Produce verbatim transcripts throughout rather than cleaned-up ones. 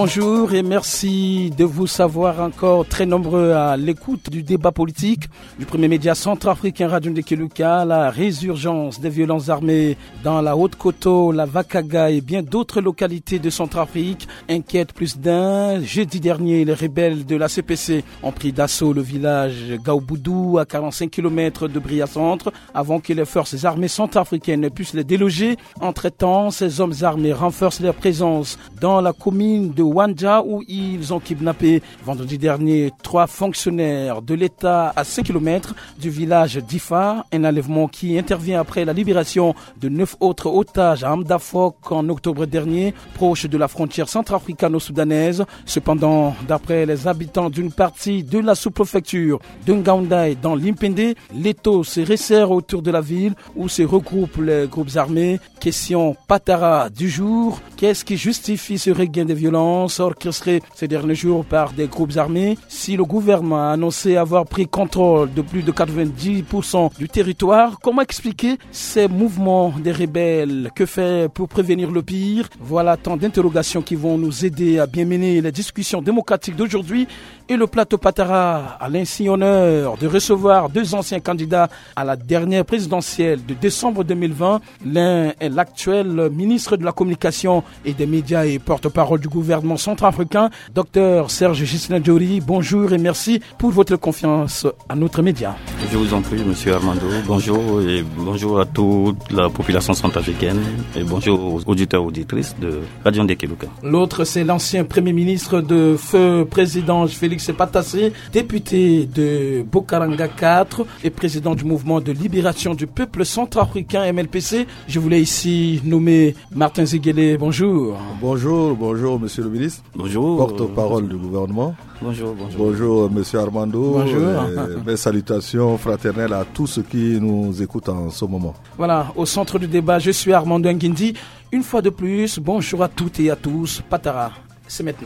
Bonjour et merci de vous savoir encore très nombreux à l'écoute du débat politique du premier média centrafricain Radio Ndekeluka. La résurgence des violences armées dans la Haute-Koto, la Vakaga et bien d'autres localités de Centrafrique inquiète plus d'un. Jeudi dernier, les rebelles de la C P C ont pris d'assaut le village Gaoboudou à quarante-cinq kilomètres de Bria-Centre avant que les forces armées centrafricaines puissent les déloger. Entre-temps, ces hommes armés renforcent leur présence dans la commune de Wandja où ils ont kidnappé vendredi dernier trois fonctionnaires de l'État à cinq kilomètres du village d'Ifa. Un enlèvement qui intervient après la libération de neuf autres otages à Amdafok en octobre dernier, proche de la frontière centrafricano-soudanaise. Cependant, d'après les habitants d'une partie de la sous-préfecture de Ngaoundai dans l'Impende, l'étau se resserre autour de la ville où se regroupent les groupes armés. Question Patara du jour. Qu'est-ce qui justifie ce regain de violence orchestré ces derniers jours par des groupes armés? Si le gouvernement a annoncé avoir pris contrôle de plus de quatre-vingt-dix pour cent du territoire, comment expliquer ces mouvements des rebelles? Que faire pour prévenir le pire? Voilà tant d'interrogations qui vont nous aider à bien mener les discussions démocratiques d'aujourd'hui. Et le plateau Patara a l'insigne honneur de recevoir deux anciens candidats à la dernière présidentielle de décembre deux mille vingt. L'un est l'actuel ministre de la Communication et des Médias et porte-parole du gouvernement centrafricain, Docteur Serge Gissinadjori. Bonjour et merci pour votre confiance à notre média. Je vous en prie, Monsieur Armando. Bonjour et bonjour à toute la population centrafricaine et bonjour aux auditeurs et auditrices de Radio Ndekeluka. L'autre, c'est l'ancien Premier ministre de Feu Président Félix Patassé, député de Bokaranga quatre et président du mouvement de libération du peuple centrafricain M L P C. Je voulais ici nommer Martin Ziguele. Bonjour. Bonjour, bonjour Monsieur le ministre. Bonjour. Porte-parole du gouvernement. Bonjour, bonjour. Bonjour Monsieur Armando. Bonjour. Mes salutations fraternelles à tous ceux qui nous écoutent en ce moment. Voilà, au centre du débat, je suis Armando Nguindi. Une fois de plus, bonjour à toutes et à tous. Patara, c'est maintenant.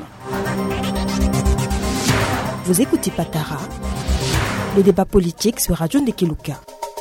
Vous écoutez Patara, le débat politique sur Radio Ndekeluka.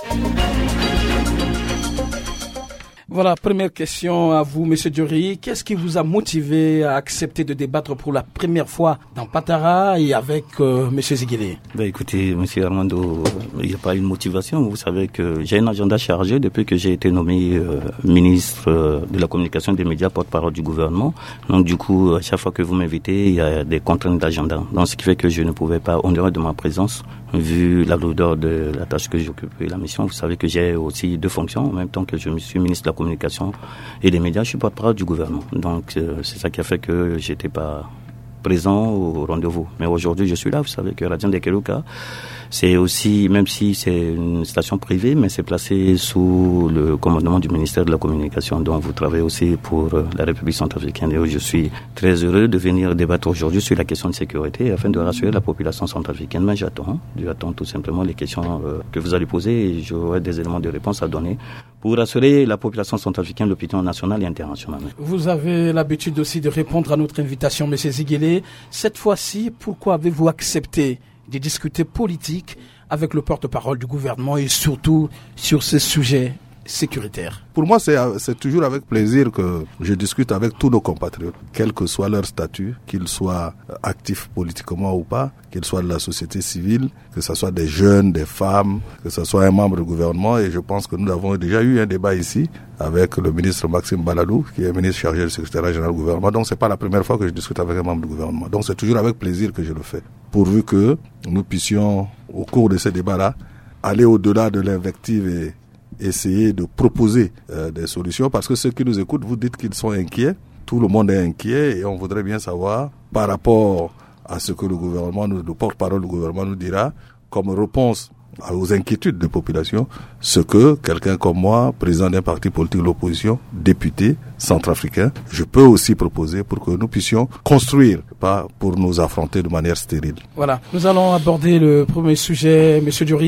Voilà, première question à vous, Monsieur Diori. Qu'est-ce qui vous a motivé à accepter de débattre pour la première fois dans Patara et avec euh, Monsieur Ziguele? Ben écoutez, Monsieur Armando, il n'y a pas une motivation. Vous savez que j'ai un agenda chargé depuis que j'ai été nommé euh, ministre euh, de la Communication et des Médias, porte-parole du gouvernement. Donc du coup, à chaque fois que vous m'invitez, il y a des contraintes d'agenda. Donc ce qui fait que je ne pouvais pas honorer de ma présence, vu la lourdeur de la tâche que j'occupe et la mission. Vous savez que j'ai aussi deux fonctions en même temps que je suis ministre de la Communication et des Médias, je suis porte-parole du gouvernement. Donc euh, c'est ça qui a fait que j'étais pas présent au rendez-vous. Mais aujourd'hui, je suis là. Vous savez que Radio Ndekeluka, c'est aussi, même si c'est une station privée, mais c'est placé sous le commandement du ministère de la Communication, dont vous travaillez aussi pour la République centrafricaine. Et je suis très heureux de venir débattre aujourd'hui sur la question de sécurité afin de rassurer la population centrafricaine. Mais j'attends, j'attends tout simplement les questions que vous allez poser et j'aurai des éléments de réponse à donner pour rassurer la population centrafricaine, l'opinion nationale et internationale. Vous avez l'habitude aussi de répondre à notre invitation, M. Ziguele. Cette fois-ci, pourquoi avez-vous accepté de discuter politique avec le porte-parole du gouvernement et surtout sur ce sujet sécuritaire? Pour moi, c'est, c'est toujours avec plaisir que je discute avec tous nos compatriotes, quel que soit leur statut, qu'ils soient actifs politiquement ou pas, qu'ils soient de la société civile, que ce soit des jeunes, des femmes, que ce soit un membre du gouvernement. Et je pense que nous avons déjà eu un débat ici avec le ministre Maxime Baladou, qui est ministre chargé du secrétariat général du gouvernement. Donc, c'est pas la première fois que je discute avec un membre du gouvernement. Donc, c'est toujours avec plaisir que je le fais, pourvu que nous puissions, au cours de ces débats-là, aller au-delà de l'invective et essayer de proposer euh, des solutions, parce que ceux qui nous écoutent, vous dites qu'ils sont inquiets. Tout le monde est inquiet et on voudrait bien savoir, par rapport à ce que le gouvernement, le porte-parole du gouvernement nous dira, comme réponse aux inquiétudes des populations, ce que quelqu'un comme moi, président d'un parti politique de l'opposition, député centrafricain, je peux aussi proposer pour que nous puissions construire, pas pour nous affronter de manière stérile. Voilà, nous allons aborder le premier sujet, Monsieur Diori,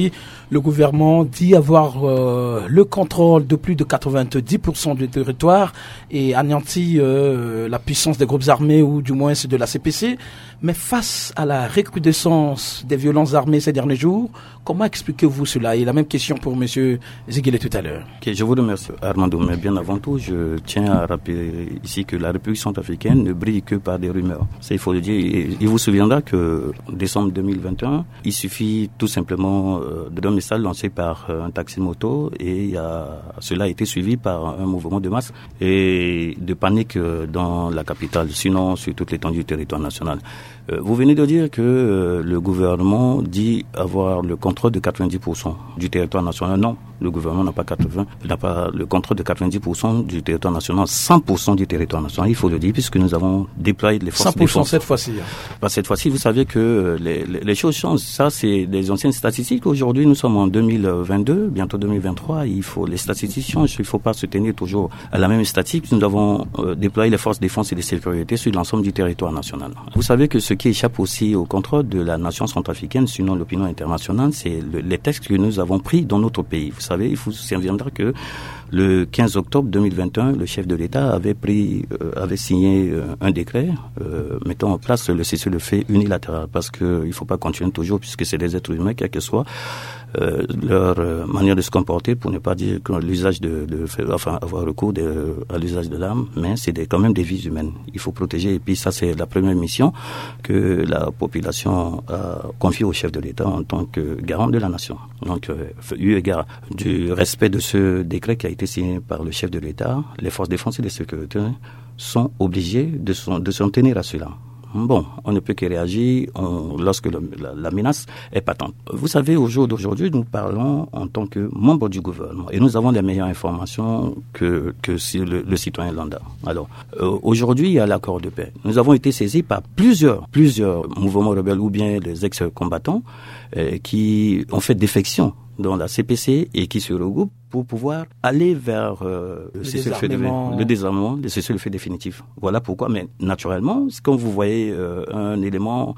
Le gouvernement dit avoir euh, le contrôle de plus de quatre-vingt-dix pour cent du territoire et anéantit euh, la puissance des groupes armés ou du moins de la C P C. Mais face à la recrudescence des violences armées ces derniers jours, comment expliquez-vous cela? Et la même question pour M. Ziguele tout à l'heure. Okay, je vous remercie Armando, mais bien avant tout, je tiens à rappeler ici que la République centrafricaine ne brille que par des rumeurs. Ça, il faut le dire. Il vous souviendra que décembre deux mille vingt et un, il suffit tout simplement d'un message lancé par un taxi-moto et il y a, cela a été suivi par un mouvement de masse et de panique dans la capitale, sinon sur toute l'étendue du territoire national. Vous venez de dire que le gouvernement dit avoir le contrôle de quatre-vingt-dix pour cent du territoire national. Non, le gouvernement n'a pas quatre-vingts, n'a pas le contrôle de quatre-vingt-dix pour cent du territoire national, cent pour cent du territoire national. Il faut le dire puisque nous avons déployé les forces. cent pour cent cette fois-ci. Bah, cette fois-ci, vous savez que les, les, les choses changent. Ça, c'est des anciennes statistiques. Aujourd'hui, nous sommes en deux mille vingt-deux, bientôt deux mille vingt-trois. Il faut les statistiques changent. Il ne faut pas se tenir toujours à la même statistique. Nous avons euh, déployé les forces de défense et de sécurité sur l'ensemble du territoire national. Vous savez que ce qui échappe aussi au contrôle de la nation centrafricaine, sinon l'opinion internationale, c'est le, les textes que nous avons pris dans notre pays. Vous savez, il faut se souviendra que le quinze octobre deux mille vingt et un, le chef de l'État avait pris, euh, avait signé euh, un décret euh, mettant en place le cessez-le-feu unilatéral, parce que il faut pas continuer toujours, puisque c'est des êtres humains, quel que soit euh, leur euh, manière de se comporter, pour ne pas dire que l'usage de, de enfin avoir recours de, à l'usage de l'arme, mais c'est des, quand même des vies humaines. Il faut protéger, et puis ça c'est la première mission que la population a confiée au chef de l'État en tant que garant de la nation. Donc, euh, eu égard du respect de ce décret qui a été signé par le chef de l'État, les forces de défense et de sécurité sont obligées de s'en, de s'en tenir à cela. Bon, on ne peut que réagir on, lorsque le, la, la menace est patente. Vous savez, au jour d'aujourd'hui, nous parlons en tant que membres du gouvernement et nous avons les meilleures informations que, que si le, le citoyen lambda. Alors, euh, aujourd'hui, il y a l'accord de paix. Nous avons été saisis par plusieurs, plusieurs mouvements rebelles ou bien des ex-combattants euh, qui ont fait défection dans la C P C et qui se regroupent pour pouvoir aller vers euh, le, désarmement. le désarmement, le cessez-le-feu définitif. Voilà pourquoi, mais naturellement, quand vous voyez euh, un élément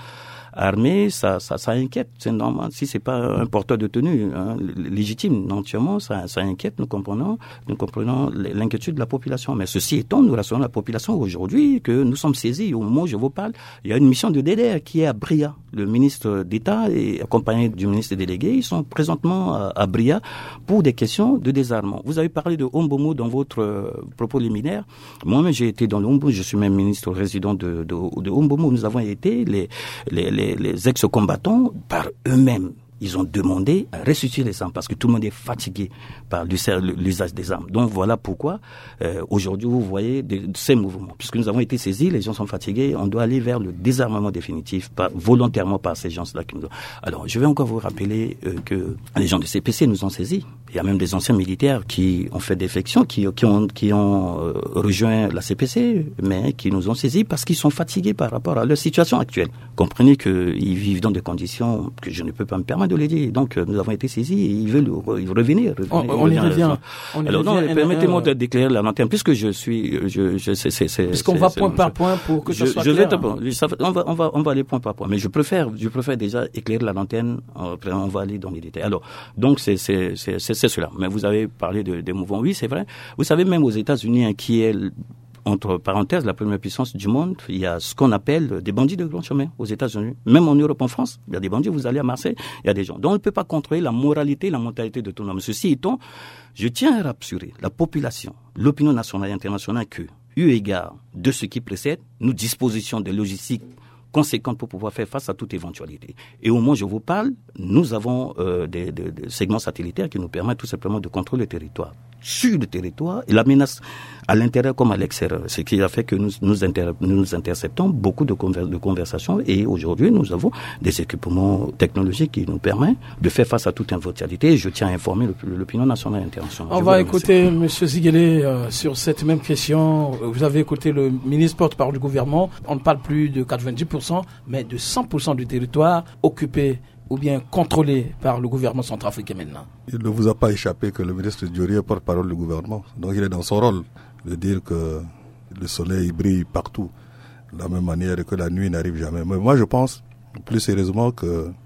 armé, ça, ça, ça inquiète, c'est normal. Si c'est pas un porteur de tenue hein, légitime, entièrement, ça, ça inquiète. Nous comprenons, nous comprenons l'inquiétude de la population. Mais ceci étant, nous rassurons la population aujourd'hui que nous sommes saisis. Au moment où je vous parle, il y a une mission de D D R qui est à Bria. Le ministre d'État et accompagné du ministre délégué, ils sont présentement à, à Bria pour des questions de désarmement. Vous avez parlé de Ombomo dans votre euh, propos liminaire. Moi-même, j'ai été dans le Ombomo. Je suis même ministre résident de, de, de Ombomo. Nous avons été les, les, les Les, les ex-combattants, par eux-mêmes, ils ont demandé à ressusciter les armes parce que tout le monde est fatigué par l'usage des armes. Donc voilà pourquoi euh, aujourd'hui vous voyez de, de ces mouvements. Puisque nous avons été saisis, les gens sont fatigués, on doit aller vers le désarmement définitif, par, volontairement par ces gens-là. Qui nous ont... Alors je vais encore vous rappeler euh, que les gens de C P C nous ont saisis. Il y a même des anciens militaires qui ont fait défection, qui, qui ont, qui ont euh, rejoint la C P C, mais qui nous ont saisis parce qu'ils sont fatigués par rapport à leur situation actuelle. Comprenez qu'ils vivent dans des conditions que je ne peux pas me permettre de les dire. Donc, nous avons été saisis et ils veulent revenir. revenir on, on y revient. On y Alors, revient non, permettez-moi de d'éclairer la lanterne, puisque je suis, je, je, c'est, c'est, c'est, Puisqu'on va point par point pour que je, ça soit je clair. Vais te, on va, on va, on va aller point par point. Mais je préfère, je préfère déjà éclairer la lanterne, après on va aller dans les détails. Alors, donc, c'est, c'est, c'est, c'est, c'est cela. Mais vous avez parlé de, des mouvements. Oui, c'est vrai. Vous savez, même aux États-Unis, hein, qui est, entre parenthèses, la première puissance du monde, il y a ce qu'on appelle des bandits de grand chemin aux États-Unis. Même en Europe, en France, il y a des bandits, vous allez à Marseille, il y a des gens. Donc on ne peut pas contrôler la moralité, la mentalité de tout le monde. Ceci étant, je tiens à rassurer la population, l'opinion nationale et internationale que, eu égard de ce qui précède, nous dispositions de logistiques conséquentes pour pouvoir faire face à toute éventualité. Et au moment où je vous parle, nous avons euh, des, des, des segments satellitaires qui nous permettent tout simplement de contrôler le territoire. Sur le territoire, et la menace à l'intérieur comme à l'extérieur, ce qui a fait que nous nous, inter, nous interceptons beaucoup de, conver, de conversations et aujourd'hui nous avons des équipements technologiques qui nous permettent de faire face à toute éventualité et je tiens à informer l'opinion nationale et internationale. On va écouter M. Ziguele euh, sur cette même question. Vous avez écouté le ministre porte-parole du gouvernement. On ne parle plus de quatre-vingt-dix pour cent mais de cent pour cent du territoire occupé ou bien contrôlé par le gouvernement centrafricain maintenant. Il ne vous a pas échappé que le ministre Diori est porte-parole du gouvernement. Donc il est dans son rôle de dire que le soleil brille partout, de la même manière que la nuit n'arrive jamais. Mais moi je pense plus sérieusement que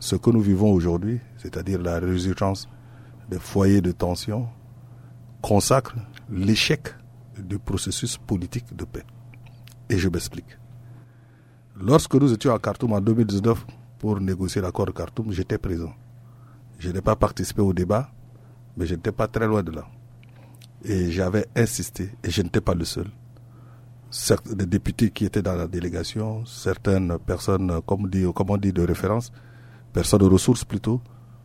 ce que nous vivons aujourd'hui, c'est-à-dire la résurgence des foyers de tension, consacre l'échec du processus politique de paix. Et je m'explique. Lorsque nous étions à Khartoum en deux mille dix-neuf pour négocier l'accord de Khartoum, j'étais présent. Je n'ai pas participé au débat, mais je n'étais pas très loin de là. Et j'avais insisté, et je n'étais pas le seul. Certains des députés qui étaient dans la délégation, certaines personnes, comme on dit, comme on dit de référence, personnes de ressources plutôt,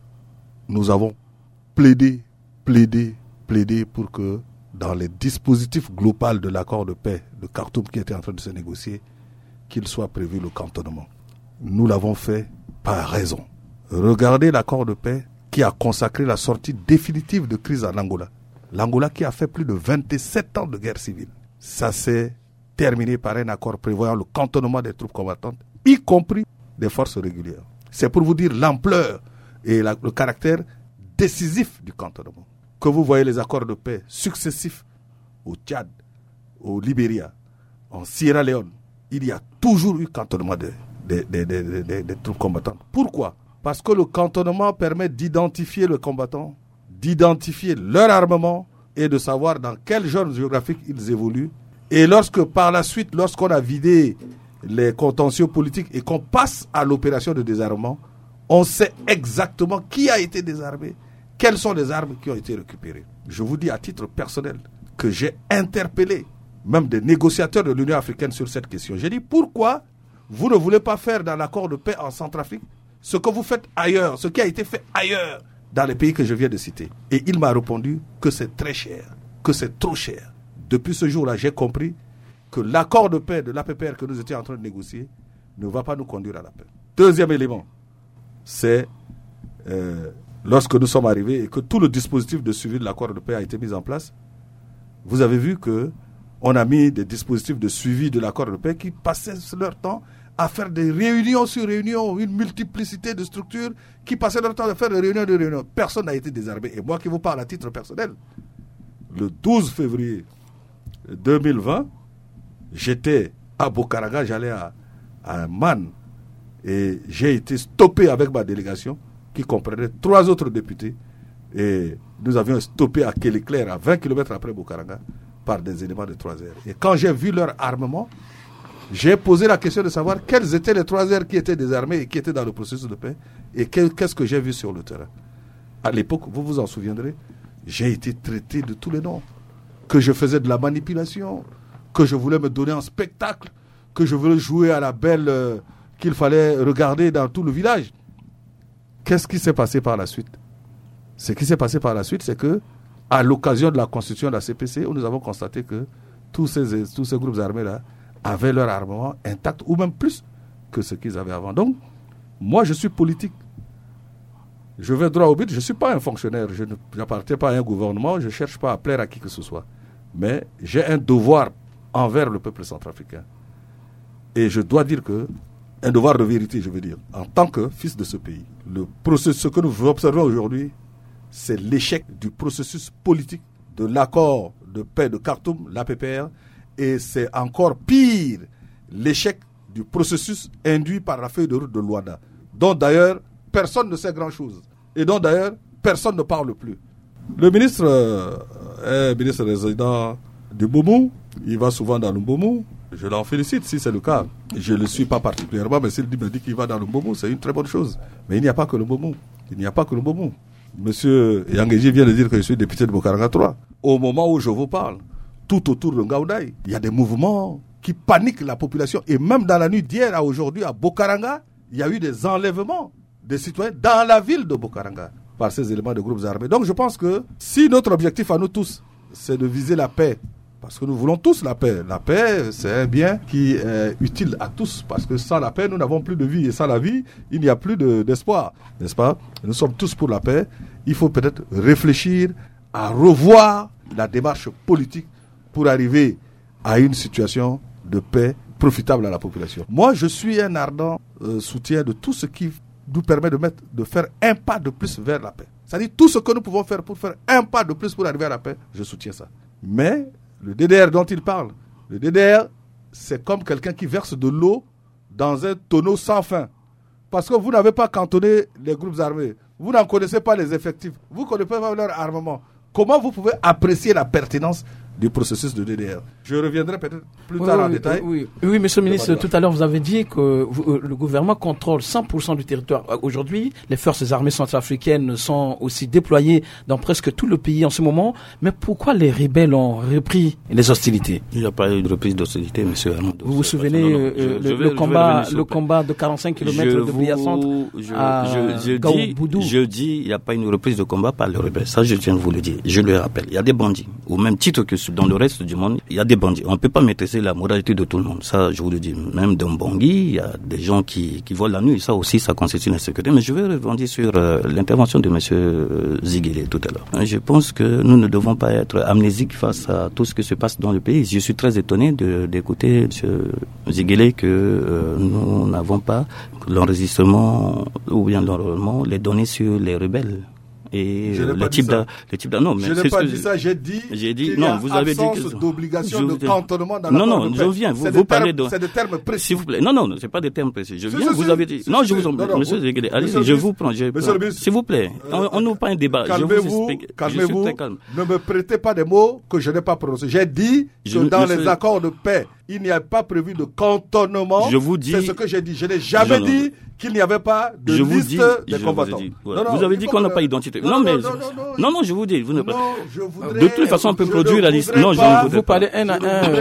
nous avons plaidé, plaidé, plaidé pour que dans les dispositifs globaux de l'accord de paix de Khartoum qui était en train de se négocier, qu'il soit prévu le cantonnement. Nous l'avons fait par raison. Regardez l'accord de paix qui a consacré la sortie définitive de crise en Angola. L'Angola qui a fait plus de vingt-sept ans de guerre civile. Ça s'est terminé par un accord prévoyant le cantonnement des troupes combattantes, y compris des forces régulières. C'est pour vous dire l'ampleur et la, le caractère décisif du cantonnement. Que vous voyez les accords de paix successifs au Tchad, au Libéria, en Sierra Leone, il y a toujours eu cantonnement des, des, des, des, des, des troupes combattantes. Pourquoi ? Parce que le cantonnement permet d'identifier le combattant, d'identifier leur armement et de savoir dans quelle zone géographique ils évoluent. Et lorsque par la suite, lorsqu'on a vidé les contentieux politiques et qu'on passe à l'opération de désarmement, on sait exactement qui a été désarmé, quelles sont les armes qui ont été récupérées. Je vous dis à titre personnel que j'ai interpellé même des négociateurs de l'Union africaine sur cette question. J'ai dit pourquoi vous ne voulez pas faire dans l'accord de paix en Centrafrique ce que vous faites ailleurs, ce qui a été fait ailleurs dans les pays que je viens de citer. Et il m'a répondu que c'est très cher, que c'est trop cher. Depuis ce jour-là, j'ai compris que l'accord de paix de l'A P P R que nous étions en train de négocier ne va pas nous conduire à la paix. Deuxième élément, c'est euh, lorsque nous sommes arrivés et que tout le dispositif de suivi de l'accord de paix a été mis en place, vous avez vu qu'on a mis des dispositifs de suivi de l'accord de paix qui passaient leur temps à faire des réunions sur réunions, une multiplicité de structures qui passaient leur temps à faire des réunions de réunions. Personne n'a été désarmé. Et moi qui vous parle à titre personnel, le douze février deux mille vingt, j'étais à Bokaraga, j'allais à, à Man, et j'ai été stoppé avec ma délégation qui comprenait trois autres députés. Et nous avions stoppé à Kéléclair, à vingt kilomètres après Bokaraga, par des éléments de trois R. Et quand j'ai vu leur armement, j'ai posé la question de savoir quels étaient les trois R qui étaient désarmés et qui étaient dans le processus de paix et qu'est-ce que j'ai vu sur le terrain. À l'époque, vous vous en souviendrez, j'ai été traité de tous les noms. Que je faisais de la manipulation, que je voulais me donner en spectacle, que je voulais jouer à la belle euh, qu'il fallait regarder dans tout le village. Qu'est-ce qui s'est passé par la suite ? Ce qui s'est passé par la suite, c'est que à l'occasion de la constitution de la C P C, nous avons constaté que tous ces, tous ces groupes armés-là avaient leur armement intact, ou même plus que ce qu'ils avaient avant. Donc, moi, je suis politique. Je vais droit au but. Je ne suis pas un fonctionnaire. Je n'appartiens pas à un gouvernement. Je ne cherche pas à plaire à qui que ce soit. Mais j'ai un devoir envers le peuple centrafricain. Et je dois dire que, un devoir de vérité, je veux dire, en tant que fils de ce pays. Le processus, ce que nous observons aujourd'hui, c'est l'échec du processus politique de l'accord de paix de Khartoum, l'A P P R, et c'est encore pire, l'échec du processus induit par la feuille de route de Luanda, dont d'ailleurs personne ne sait grand-chose, et dont d'ailleurs personne ne parle plus. Le ministre euh, est ministre résident du Mbomou, il va souvent dans le Mbomou, je l'en félicite si c'est le cas. Je ne le suis pas particulièrement, mais s'il me dit qu'il va dans le Mbomou, c'est une très bonne chose. Mais il n'y a pas que le Mbomou, il n'y a pas que le Mbomou. Monsieur Yangeji vient de dire que je suis député de Bokaraga trois. Au moment où je vous parle, tout autour de Ngaoudai, il y a des mouvements qui paniquent la population. Et même dans la nuit d'hier à aujourd'hui, à Bokaranga, il y a eu des enlèvements des citoyens dans la ville de Bokaranga par ces éléments de groupes armés. Donc je pense que si notre objectif à nous tous, c'est de viser la paix, parce que nous voulons tous la paix. La paix, c'est un bien qui est utile à tous, parce que sans la paix, nous n'avons plus de vie. Et sans la vie, il n'y a plus de, d'espoir, n'est-ce pas ? Nous sommes tous pour la paix. Il faut peut-être réfléchir à revoir la démarche politique pour arriver à une situation de paix profitable à la population. Moi, je suis un ardent euh, soutien de tout ce qui nous permet de, mettre, de faire un pas de plus vers la paix. C'est-à-dire tout ce que nous pouvons faire pour faire un pas de plus pour arriver à la paix, je soutiens ça. Mais le D D R dont il parle, le D D R, c'est comme quelqu'un qui verse de l'eau dans un tonneau sans fin. parce que vous n'avez pas cantonné les groupes armés. Vous n'en connaissez pas les effectifs. Vous ne connaissez pas leur armement. Comment vous pouvez apprécier la pertinence du processus de D D R? Je reviendrai peut-être plus tard oui, en oui, détail. Oui, oui. oui, monsieur le ministre, tout à l'heure, vous avez dit que vous, le gouvernement contrôle cent pour cent du territoire. Aujourd'hui, les forces armées centrafricaines sont aussi déployées dans presque tout le pays en ce moment. Mais pourquoi les rebelles ont repris les hostilités? Il n'y a pas eu de reprise d'hostilité, monsieur Armando. Vous vous souvenez non, non, euh, je, le, je vais, le, combat, le combat de quarante-cinq kilomètres de Biya Centre à je, je Gaouboudou? Je dis, il n'y a pas une reprise de combat par les rebelles. Ça, je tiens à vous le dire. Je le rappelle. Il y a des bandits. Au même titre que dans le reste du monde, il y a des bandits. On ne peut pas maîtriser la moralité de tout le monde. Ça, je vous le dis. Même dans Bangui, il y a des gens qui, qui volent la nuit. Ça aussi, ça constitue une insécurité. Mais je vais rebondir sur euh, l'intervention de monsieur Ziguélé tout à l'heure. Je pense que nous ne devons pas être amnésiques face à tout ce qui se passe dans le pays. Je suis très étonné de, d'écouter monsieur Ziguélé que euh, nous n'avons pas l'enregistrement ou bien l'enrôlement, les données sur les rebelles. Et je le type, de, le type de, non, mais je n'ai pas dit ça, j'ai dit, j'ai dit, qu'il non, y a vous avez dit que, d'obligation de cantonnement dans non, l'accord non, de je paix. viens, vous, c'est vous parlez termes, de, c'est des termes précis. S'il vous plaît, non, non, c'est pas des termes précis, je si, viens, si, vous si, avez dit, si, non, si, je vous si, en prie, monsieur Ziguélé, allez, je vous prends, je, non, s'il vous plaît, on, on n'ouvre pas un débat, calmez-vous, calmez-vous, ne me prêtez pas des mots que je n'ai pas prononcés. J'ai dit que dans les accords de paix, il n'y a pas prévu de cantonnement. Je vous dis. C'est ce que j'ai dit. Je n'ai jamais dit qu'il n'y avait pas de je liste dis, des combattants. Vous, dit, voilà. non, non, vous avez dit qu'on n'a pas d'identité. Non, non, mais. Non, non, non, non, non, je vous dis. Vous ne non, je voudrais, de toute façon, on peut produire la liste. Non, je ne voudrais vous parlez un à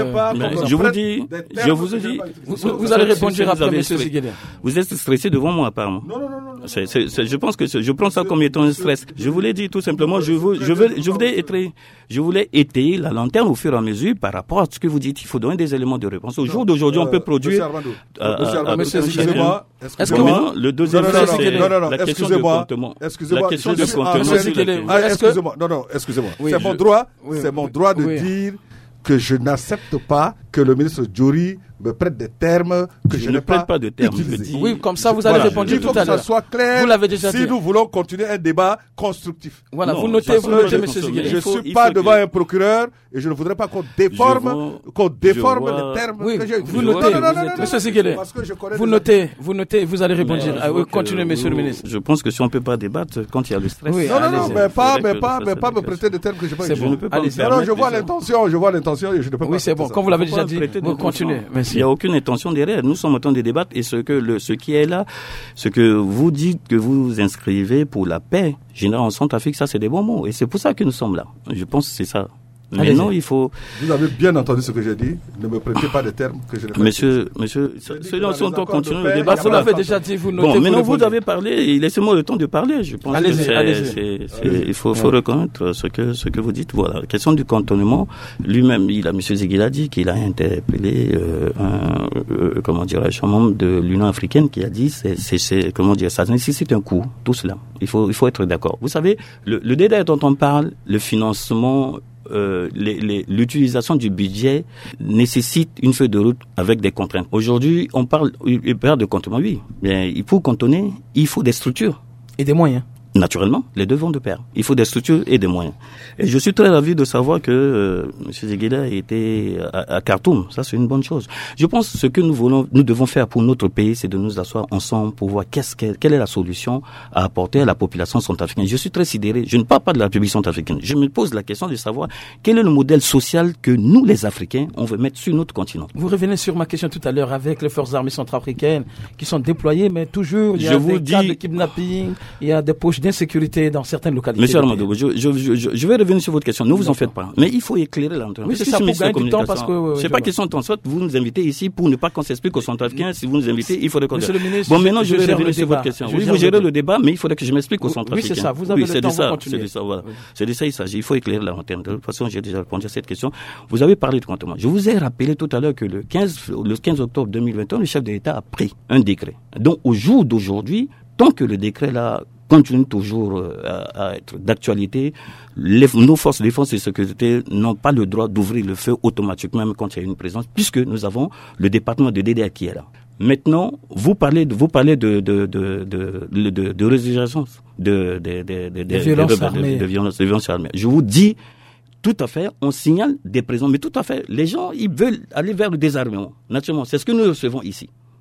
un. Je vous dis. Je vous ai dit. Vous allez répondre après, M. Ziguélé. Vous êtes stressé devant moi, apparemment. Non, non, non. Je pense que je prends ça comme étant un stress. Je vous l'ai dit tout simplement. Je voulais être. Je voulais étayer la lanterne au fur et à mesure par rapport à ce que vous dites. Il faut donner des éléments de réponse. Au jour d'aujourd'hui, on peut produire. Monsieur excusez-moi. Est-ce que maintenant, le deuxième non, fait, non, c'est non, non, non, la question de comptement. Excusez-moi. La question de comptement. Ah, excusez-moi. Non, non, excusez-moi. Oui, c'est je... mon droit, oui, c'est mon droit de oui. dire que je n'accepte pas que le ministre Djori me prête des termes que je, je n'ai ne pas, pas de termes. utilisés. Oui, comme ça, vous allez voilà. répondre Il tout faut à que l'heure. ça soit clair. Vous l'avez déjà si dit. nous voulons continuer un débat constructif. Voilà, non, vous notez, vous notez, M. Ziguélé. Je ne suis il pas faut devant que... un procureur et je ne voudrais pas qu'on déforme, vois, qu'on déforme vois... les termes oui, que j'ai vous utilisés. notez, non, non, non, non, M. Ziguélé. Vous Vous notez, vous notez, vous allez répondre. Ah, oui, continuez, M. le ministre. Je pense que si on ne peut pas débattre, quand il y a le stress. Oui, non, non, non, mais pas, mais pas, mais pas me prêter prêter des termes que je n'ai pas utilisés. Je ne peux pas me Non, non, je vois l'intention, je vois l'intention et je ne peux pas. Oui, c'est bon. Comme vous l'avez déjà dit, vous continuez. Il n'y a aucune intention derrière. Nous sommes en train de débattre et ce que le, ce qui est là, ce que vous dites que vous inscrivez pour la paix générale en Centrafrique, ça c'est des bons mots et c'est pour ça que nous sommes là. Je pense que c'est ça. Mais non, il faut. Vous avez bien entendu ce que j'ai dit. Ne me prêtez pas des termes que je n'ai pas. Monsieur, monsieur, selon si on continue le débat. Vous l'avez déjà dit, vous notez. Bon, maintenant vous avez parlé. Laissez-moi le temps de parler. Je pense allez-y, que c'est, allez-y. c'est, c'est, il faut, faut reconnaître ce que, ce que vous dites. Voilà. La question du cantonnement. Lui-même, il a, monsieur Ziguélé a dit qu'il a interpellé, euh, un, euh, comment dirais-je, un membre de l'Union africaine qui a dit, c'est, c'est, c'est, comment dire, ça nécessite un coût. Tout cela. Il faut, il faut être d'accord. Vous savez, le, le débat dont on parle, le financement, Euh, les, les, l'utilisation du budget nécessite une feuille de route avec des contraintes. Aujourd'hui, on parle, il parle de cantonnement, oui. Mais il faut cantonner, il faut des structures. Et des moyens. Naturellement, les deux vont de pair. Il faut des structures et des moyens. Et je suis très ravi de savoir que euh, M. Ziguélé a été à, à Khartoum. Ça, c'est une bonne chose. Je pense que ce que nous voulons, nous devons faire pour notre pays, c'est de nous asseoir ensemble pour voir qu'est-ce que, quelle est la solution à apporter à la population centrafricaine. Je suis très sidéré. Je ne parle pas de la République centrafricaine. Je me pose la question de savoir quel est le modèle social que nous, les Africains, on veut mettre sur notre continent. Vous revenez sur ma question tout à l'heure avec les forces armées centrafricaines qui sont déployées, mais toujours, il y a je des vous cas dis... de kidnapping, il y a des poches d'insécurité dans certaines localités. Monsieur Armando, je, je, je, je vais revenir sur votre question. Ne vous D'accord. en faites pas. Mais il faut éclairer l'antenne. Oui, c'est ça, pour gagner du temps parce que... Euh, c'est pas question de temps. Soit vous nous invitez ici pour ne pas qu'on s'explique aux Centrafricains. Si vous nous invitez, il faudrait qu'on... Monsieur le ministre, bon, maintenant, je, je vais revenir sur débat. votre question. Je oui, vous gérez le débat, mais il faudrait que je m'explique aux Centrafricains. Oui, c'est ça. Vous avez oui, le temps, ça, vous continuez. C'est de ça, voilà. Oui. C'est de ça il s'agit. Il faut éclairer l'antenne. De toute façon, j'ai déjà répondu à cette question. Vous avez parlé de cantonnement. Je vous ai rappelé tout à l'heure que le quinze, le quinze octobre deux mille vingt et un, le chef de l'État a pris un décret. Donc, au jour d'aujourd'hui, tant que le décret là continue toujours à, à être d'actualité, les, nos forces de défense et de sécurité n'ont pas le droit d'ouvrir le feu automatiquement même quand il y a une présence, puisque nous avons le département de D D R qui est là. Maintenant, vous parlez de, vous parlez de, de, de, de, de, de, de résurgence, de, de, de, de, de, de violence de, armée. De, de, violence, de violence armée. Je vous dis, tout à fait, on signale des présences, mais tout à fait, les gens, ils veulent aller vers le désarmement. Naturellement, c'est ce que nous recevons ici.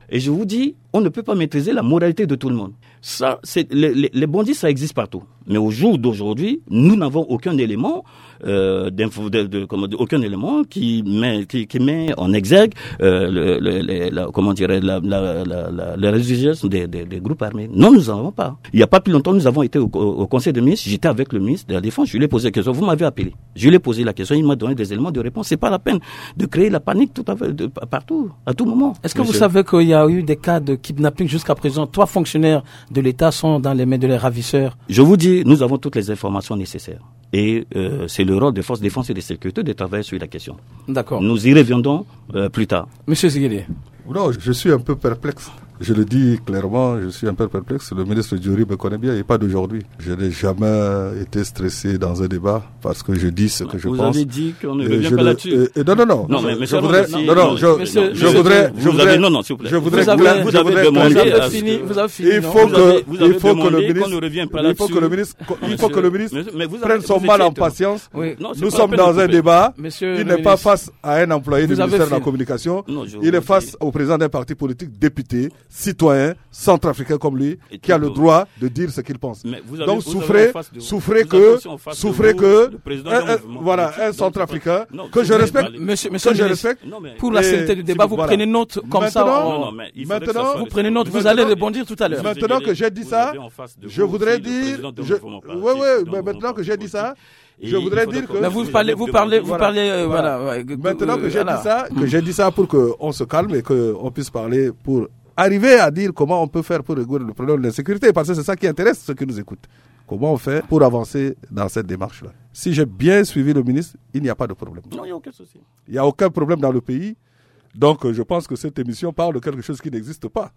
Et je vous dis, on ne peut pas maîtriser la moralité de tout le monde. Ça, c'est, les, les, les bandits, ça existe partout. Mais au jour d'aujourd'hui, nous n'avons aucun élément, euh, d'info, de, de, comment dire, aucun élément qui met, qui, qui met en exergue, euh, le, le, le, la, comment dirais, la, la, la, la, la résistance des, des, des groupes armés. Non, nous n'en avons pas. Il n'y a pas plus longtemps, nous avons été au, au, au Conseil des ministres. J'étais avec le ministre de la Défense. Je lui ai posé la question. Vous m'avez appelé. Je lui ai posé la question. Il m'a donné des éléments de réponse. C'est pas la peine de créer la panique tout à fait, de, partout, à tout moment. Est-ce que Monsieur... vous savez qu'il y a eu des cas de kidnapping jusqu'à présent? Trois fonctionnaires de l'État sont dans les mains de les ravisseurs. Je vous dis, nous avons toutes les informations nécessaires. Et euh, c'est le rôle des forces de défense et de sécurité de travailler sur la question. D'accord. Nous y reviendrons euh, plus tard. Monsieur Zigueli. Non, je suis un peu perplexe. Je le dis clairement, je suis un peu perplexe. Le ministre Diori me connaît bien et pas d'aujourd'hui. Je n'ai jamais été stressé dans un débat parce que je dis ce que je vous pense. Vous avez dit qu'on ne revient pas là-dessus. Et, et, non, non, non. Non, mais je, monsieur, je voudrais, si, non, non, je, monsieur, je voudrais, je voudrais, avez, non, non, s'il vous plaît. Je voudrais, vous avez, vous vous avez demandé, vous avez fini, vous avez fini. Il faut que, vous avez, il faut que le ministre, ne revient pas il faut que le ministre, il faut que le ministre mais vous avez, prenne son mal en patience. Oui. Non, nous sommes dans un débat. Monsieur il n'est pas face à un employé du ministère de la Communication. Non, il est face au président d'un parti politique, député, citoyen, centrafricain comme lui, qui a le droit de dire ce qu'il pense. Donc souffrez, souffrez que, souffrez que, voilà, un centrafricain que je respecte, que je respecte. Pour la sainteté du débat, vous prenez note comme ça. Maintenant, vous prenez note, vous allez rebondir tout à l'heure. Maintenant que j'ai dit ça, je voudrais dire, oui, oui, maintenant que j'ai dit ça, je voudrais dire que. Mais vous parlez, vous parlez, vous parlez, voilà. Maintenant que j'ai dit ça, que j'ai dit ça pour qu'on se calme et qu'on puisse parler pour arriver à dire comment on peut faire pour résoudre le problème de l'insécurité, parce que c'est ça qui intéresse ceux qui nous écoutent. Comment on fait pour avancer dans cette démarche-là? Si j'ai bien suivi le ministre, il n'y a pas de problème. Non, il n'y a aucun souci. Il n'y a aucun problème dans le pays. Donc, je pense que cette émission parle de quelque chose qui n'existe pas.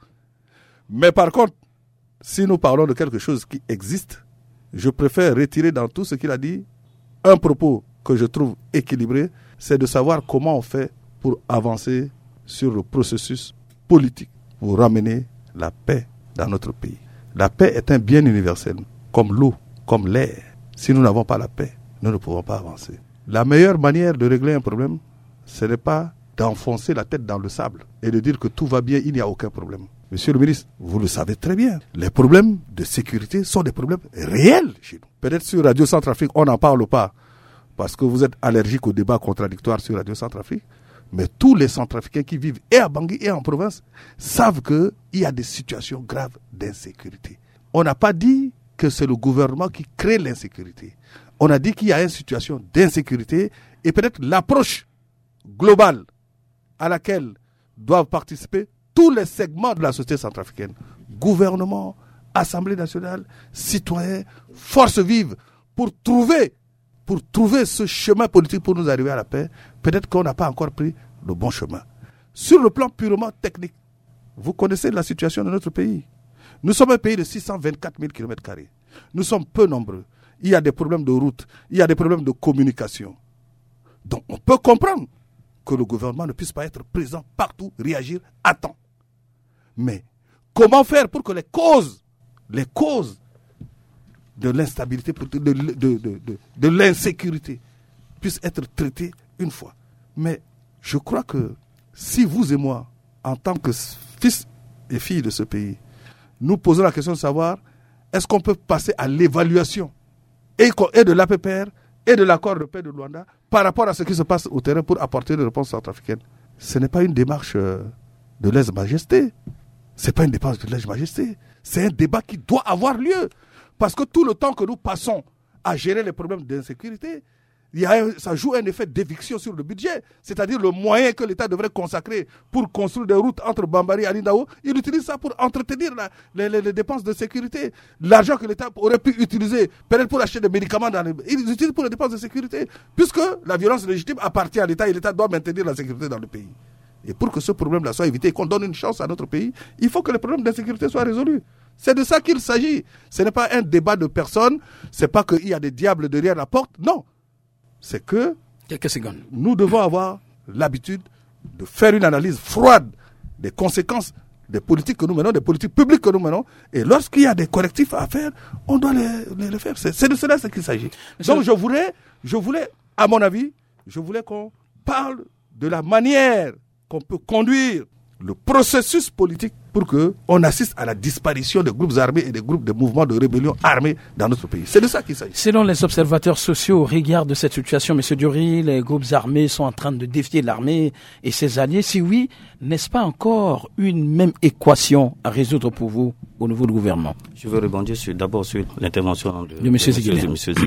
Mais par contre, si nous parlons de quelque chose qui existe, je préfère retirer dans tout ce qu'il a dit un propos que je trouve équilibré, c'est de savoir comment on fait pour avancer sur le processus politique, pour ramener la paix dans notre pays. La paix est un bien universel, comme l'eau, comme l'air. Si nous n'avons pas la paix, nous ne pouvons pas avancer. La meilleure manière de régler un problème, ce n'est pas d'enfoncer la tête dans le sable et de dire que tout va bien, il n'y a aucun problème. Monsieur le ministre, vous le savez très bien, les problèmes de sécurité sont des problèmes réels chez nous. Peut-être sur Radio Centrafrique, on n'en parle pas parce que vous êtes allergique aux débats contradictoires sur Radio Centrafrique. Mais tous les Centrafricains qui vivent et à Bangui et en province savent qu'il y a des situations graves d'insécurité. On n'a pas dit que c'est le gouvernement qui crée l'insécurité. On a dit qu'il y a une situation d'insécurité et peut-être l'approche globale à laquelle doivent participer tous les segments de la société centrafricaine. Gouvernement, Assemblée nationale, citoyens, forces vives, pour trouver, pour trouver ce chemin politique pour nous arriver à la paix. Peut-être qu'on n'a pas encore pris le bon chemin. Sur le plan purement technique, vous connaissez la situation de notre pays. Nous sommes un pays de six cent vingt-quatre mille kilomètres carrés. Nous sommes peu nombreux. Il y a des problèmes de route, il y a des problèmes de communication. Donc on peut comprendre que le gouvernement ne puisse pas être présent partout, réagir à temps. Mais comment faire pour que les causes, les causes de l'instabilité, de, de, de, de, de, de l'insécurité puissent être traitées une fois? Mais je crois que si vous et moi, en tant que fils et filles de ce pays, nous posons la question de savoir est-ce qu'on peut passer à l'évaluation et de l'A P P R et de l'accord de paix de Luanda par rapport à ce qui se passe au terrain pour apporter une réponse centrafricaine. Ce n'est pas une démarche de lèse-majesté. Ce n'est pas une démarche de lèse-majesté. C'est un débat qui doit avoir lieu. Parce que tout le temps que nous passons à gérer les problèmes d'insécurité, il y a un, ça joue un effet d'éviction sur le budget. C'est-à-dire le moyen que l'État devrait consacrer pour construire des routes entre Bambari et Alindao, il utilise ça pour entretenir la, les, les, les dépenses de sécurité. L'argent que l'État aurait pu utiliser, peut-être pour acheter des médicaments, dans les, il utilise pour les dépenses de sécurité. Puisque la violence légitime appartient à l'État et l'État doit maintenir la sécurité dans le pays. Et pour que ce problème-là soit évité et qu'on donne une chance à notre pays, il faut que les problèmes d'insécurité soient résolus. C'est de ça qu'il s'agit. Ce n'est pas un débat de personnes, ce n'est pas qu'il y a des diables derrière la porte, non. C'est que quelques secondes. Nous devons avoir l'habitude de faire une analyse froide des conséquences des politiques que nous menons, des politiques publiques que nous menons. Et lorsqu'il y a des correctifs à faire, on doit les, les, les faire. C'est, c'est de cela qu'il s'agit. Monsieur Donc je voulais, je voulais, à mon avis, je voulais qu'on parle de la manière qu'on peut conduire le processus politique pour que on assiste à la disparition des groupes armés et des groupes de mouvements de rébellion armés dans notre pays. C'est de ça qu'il s'agit. Selon les observateurs sociaux, au regard de cette situation, M. Diori, les groupes armés sont en train de défier l'armée et ses alliés. Si oui, n'est-ce pas encore une même équation à résoudre pour vous au niveau du gouvernement? Je veux rebondir sur, d'abord sur l'intervention de, de M. Ziguélé.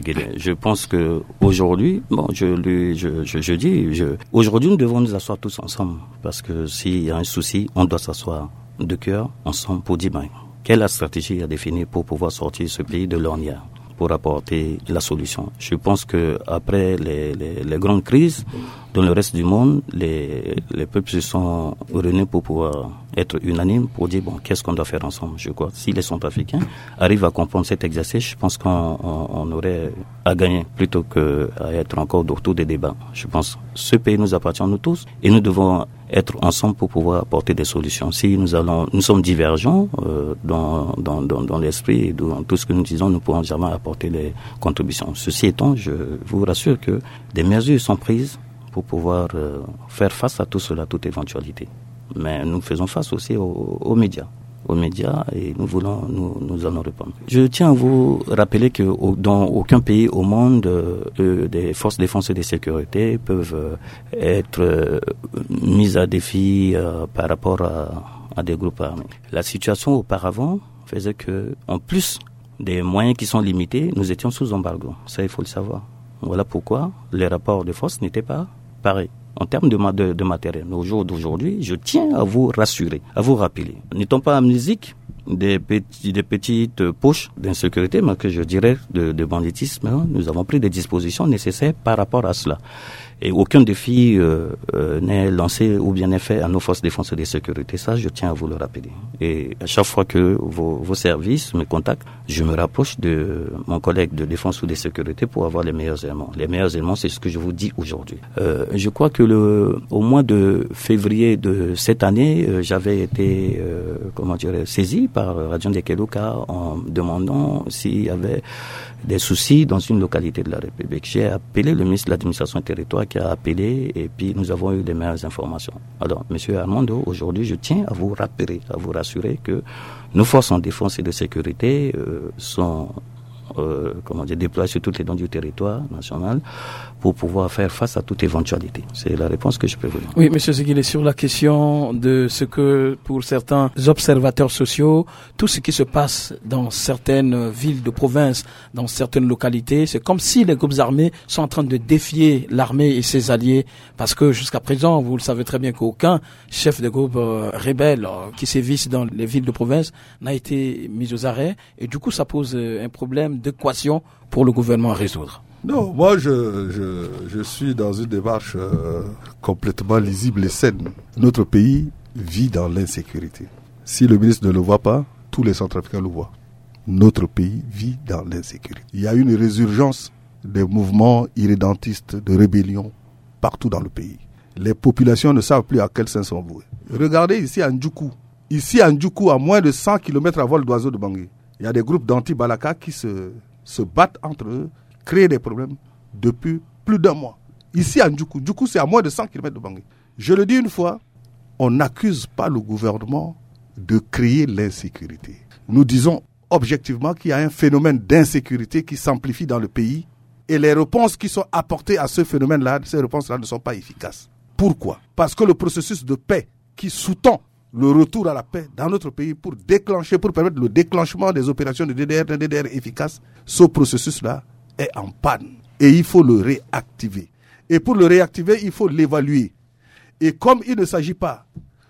Je pense que aujourd'hui, bon, je, lui, je, je, je dis, je, aujourd'hui, nous devons nous asseoir tous ensemble parce que s'il y a un souci, on doit s'asseoir de cœur ensemble pour dire ben, quelle est la stratégie à définir pour pouvoir sortir ce pays de l'ornière, pour apporter la solution. Je pense que après les, les, les grandes crises dans le reste du monde, les, les peuples se sont réunis pour pouvoir être unanimes pour dire bon, qu'est-ce qu'on doit faire ensemble. Je crois si les Centrafricains arrivent à comprendre cet exercice, je pense qu'on on, on aurait à gagner plutôt qu'à être encore autour des débats. Je pense que ce pays nous appartient à nous tous et nous devons être ensemble pour pouvoir apporter des solutions. Si nous allons, nous sommes divergents euh, dans, dans, dans, dans l'esprit et dans tout ce que nous disons, nous ne pourrons jamais apporter les contributions. Ceci étant, je vous rassure que des mesures sont prises pour pouvoir euh, faire face à tout cela, toute éventualité. Mais nous faisons face aussi aux, aux médias. aux médias et nous voulons, nous, nous allons répondre. Je tiens à vous rappeler que au, dans aucun pays au monde, euh, des forces de défense et de sécurité peuvent euh, être euh, mises à défi euh, par rapport à, à des groupes armés. La situation auparavant faisait que, en plus des moyens qui sont limités, nous étions sous embargo. Ça, il faut le savoir. Voilà pourquoi les rapports de force n'étaient pas pareils. En termes de, de, de matériel, au jour d'aujourd'hui, je tiens à vous rassurer, à vous rappeler. N'étant pas amnésique des, petits, des petites poches d'insécurité, mais que je dirais de, de banditisme, hein, nous avons pris des dispositions nécessaires par rapport à cela. Et aucun défi euh, euh, n'est lancé ou bien n'est fait à nos forces de défense et de sécurité. Ça, je tiens à vous le rappeler. Et à chaque fois que vos, vos services me contactent, je me rapproche de mon collègue de défense ou de sécurité pour avoir les meilleurs éléments. Les meilleurs éléments, c'est ce que je vous dis aujourd'hui. Euh, je crois que le, au mois de février de cette année, euh, j'avais été, euh, comment dire, saisi par Radio Ndekeluka en demandant s'il y avait des soucis dans une localité de la République. J'ai appelé le ministre de l'Administration et Territoire qui a appelé et puis nous avons eu les meilleures informations. Alors, Monsieur Armando, aujourd'hui, je tiens à vous rappeler, à vous rassurer que nos forces en défense et de sécurité euh, sont euh, comment dire, déployées sur toutes les dents du territoire national pour pouvoir faire face à toute éventualité. C'est la réponse que je peux vous donner. Oui, Monsieur Ziguélé, sur la question de ce que, pour certains observateurs sociaux, tout ce qui se passe dans certaines villes de province, dans certaines localités, c'est comme si les groupes armés sont en train de défier l'armée et ses alliés, parce que jusqu'à présent, vous le savez très bien qu'aucun chef de groupe euh, rebelle euh, qui sévisse dans les villes de province n'a été mis aux arrêts, et du coup, ça pose euh, un problème d'équation pour le gouvernement à résoudre. Non, moi je, je, je suis dans une démarche euh, complètement lisible et saine. Notre pays vit dans l'insécurité. Si le ministre ne le voit pas, tous les Centrafricains le voient. Notre pays vit dans l'insécurité. Il y a une résurgence des mouvements irrédentistes de rébellion partout dans le pays. Les populations ne savent plus à quel sens sont vouées. Regardez ici à Ndjoukou. Ici à Ndjoukou, à moins de cent kilomètres à vol d'oiseau de Bangui, il y a des groupes d'anti-Balaka qui se, se battent entre eux, créer des problèmes depuis plus d'un mois. Ici à Ndjoukou, Ndjoukou c'est à moins de cent kilomètres de Bangui. Je le dis une fois, on n'accuse pas le gouvernement de créer l'insécurité. Nous disons objectivement qu'il y a un phénomène d'insécurité qui s'amplifie dans le pays et les réponses qui sont apportées à ce phénomène-là, ces réponses-là ne sont pas efficaces. Pourquoi ? Parce que le processus de paix qui sous-tend le retour à la paix dans notre pays pour déclencher, pour permettre le déclenchement des opérations de D D R, d'un D D R efficace, ce processus-là est en panne et il faut le réactiver. Et pour le réactiver, il faut l'évaluer. Et comme il ne s'agit pas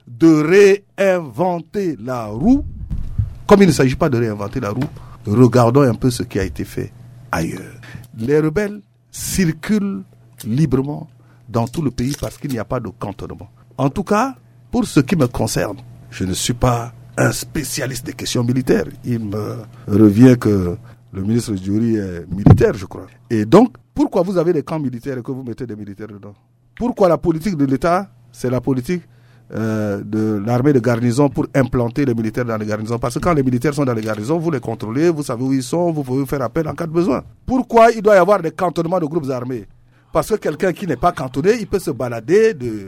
de réinventer la roue, comme il ne s'agit pas de réinventer la roue, regardons un peu ce qui a été fait ailleurs. Les rebelles circulent librement dans tout le pays parce qu'il n'y a pas de cantonnement. En tout cas, pour ce qui me concerne, je ne suis pas un spécialiste des questions militaires. Il me revient que le ministre Diori est militaire, je crois. Et donc, pourquoi vous avez des camps militaires et que vous mettez des militaires dedans ? Pourquoi la politique de l'État, c'est la politique euh, de l'armée de garnison pour implanter les militaires dans les garnisons ? Parce que quand les militaires sont dans les garnisons, vous les contrôlez, vous savez où ils sont, vous pouvez faire appel en cas de besoin. Pourquoi il doit y avoir des cantonnements de groupes armés ? Parce que quelqu'un qui n'est pas cantonné, il peut se balader de,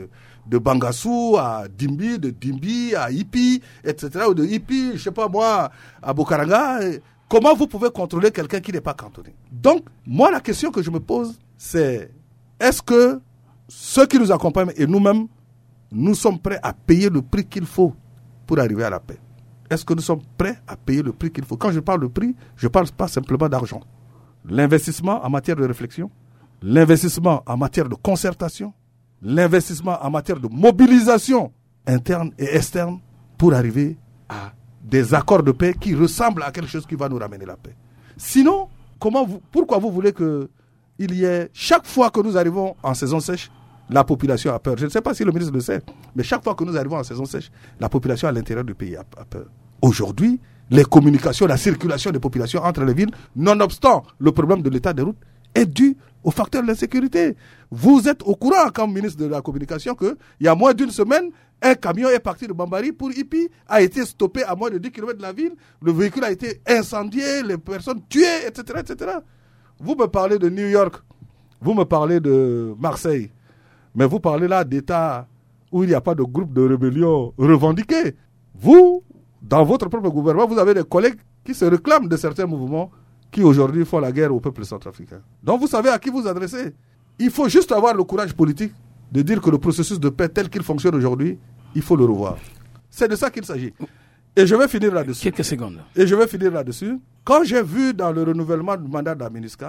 de Bangassou à Dimbi, de Dimbi à Ipi, et cetera, ou de Ipi, je sais pas moi, à Bokaranga. Comment vous pouvez contrôler quelqu'un qui n'est pas cantonné? Donc, moi, la question que je me pose, c'est est-ce que ceux qui nous accompagnent et nous-mêmes, nous sommes prêts à payer le prix qu'il faut pour arriver à la paix? Est-ce que nous sommes prêts à payer le prix qu'il faut? Quand je parle de prix, je ne parle pas simplement d'argent. L'investissement en matière de réflexion, l'investissement en matière de concertation, l'investissement en matière de mobilisation interne et externe pour arriver à des accords de paix qui ressemblent à quelque chose qui va nous ramener la paix. Sinon, comment vous, pourquoi vous voulez qu'il y ait, chaque fois que nous arrivons en saison sèche, la population a peur. Je ne sais pas si le ministre le sait, mais chaque fois que nous arrivons en saison sèche, la population à l'intérieur du pays a, a peur. Aujourd'hui, les communications, la circulation des populations entre les villes, nonobstant le problème de l'état des routes, est due au facteur de l'insécurité. Vous êtes au courant, comme ministre de la Communication, qu'il y a moins d'une semaine, un camion est parti de Bambari pour Ipi, a été stoppé à moins de dix kilomètres de la ville, le véhicule a été incendié, les personnes tuées, et cetera, et cetera. Vous me parlez de New York, vous me parlez de Marseille, mais vous parlez là d'États où il n'y a pas de groupe de rébellion revendiqué. Vous, dans votre propre gouvernement, vous avez des collègues qui se réclament de certains mouvements qui aujourd'hui font la guerre au peuple centrafricain. Donc vous savez à qui vous adressez. Il faut juste avoir le courage politique de dire que le processus de paix tel qu'il fonctionne aujourd'hui, il faut le revoir. C'est de ça qu'il s'agit. Et je vais finir là-dessus. Quelques secondes. Et je vais finir là-dessus. Quand j'ai vu dans le renouvellement du mandat de la MINUSCA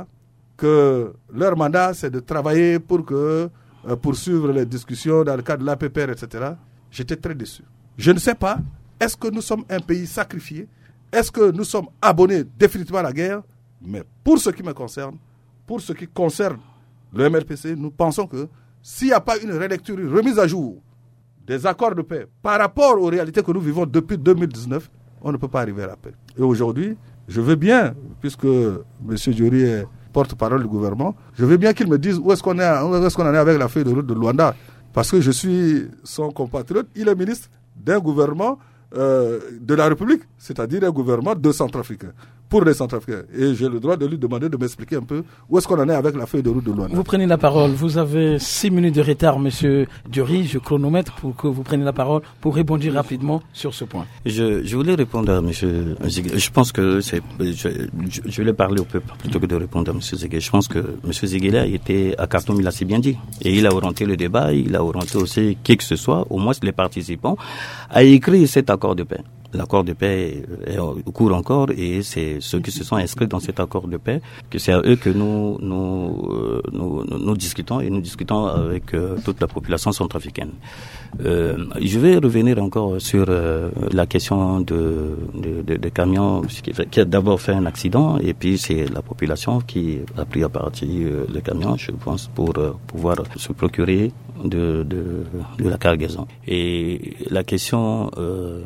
que leur mandat, c'est de travailler pour que euh, poursuivre les discussions dans le cadre de l'A P P R, et cetera, j'étais très déçu. Je ne sais pas, est-ce que nous sommes un pays sacrifié? Est-ce que nous sommes abonnés définitivement à la guerre? Mais pour ce qui me concerne, pour ce qui concerne le M R P C, nous pensons que s'il n'y a pas une relecture, une remise à jour des accords de paix par rapport aux réalités que nous vivons depuis deux mille dix-neuf, on ne peut pas arriver à la paix. Et aujourd'hui, je veux bien, puisque M. Diori est porte-parole du gouvernement, je veux bien qu'il me dise où est-ce qu'on est, où est-ce qu'on en est avec la feuille de route de Luanda. Parce que je suis son compatriote, il est ministre d'un gouvernement euh, de la République, c'est-à-dire un gouvernement de Centrafricains, pour les Centrafricains. Et j'ai le droit de lui demander de m'expliquer un peu où est-ce qu'on en est avec la feuille de route de Luanda. Vous prenez la parole. Vous avez six minutes de retard, monsieur Diori. Je chronomètre pour que vous preniez la parole pour répondre rapidement sur ce point. Je, je voulais répondre à monsieur Zigué. Je pense que c'est, je, je, je voulais parler au peuple plutôt que de répondre à monsieur Zigué. Je pense que monsieur Zigué a été à Khartoum, il a si bien dit. Et il a orienté le débat, il a orienté aussi qui que ce soit, au moins les participants, à écrire cet accord de paix. L'accord de paix est en cours encore et c'est ceux qui se sont inscrits dans cet accord de paix que c'est à eux que nous nous euh, nous, nous, nous discutons et nous discutons avec euh, toute la population centrafricaine. Euh, je vais revenir encore sur euh, la question de de, de, de camions qui, qui a d'abord fait un accident et puis c'est la population qui a pris à partie euh, le camion, je pense, pour euh, pouvoir se procurer de de de la cargaison. Et la question euh,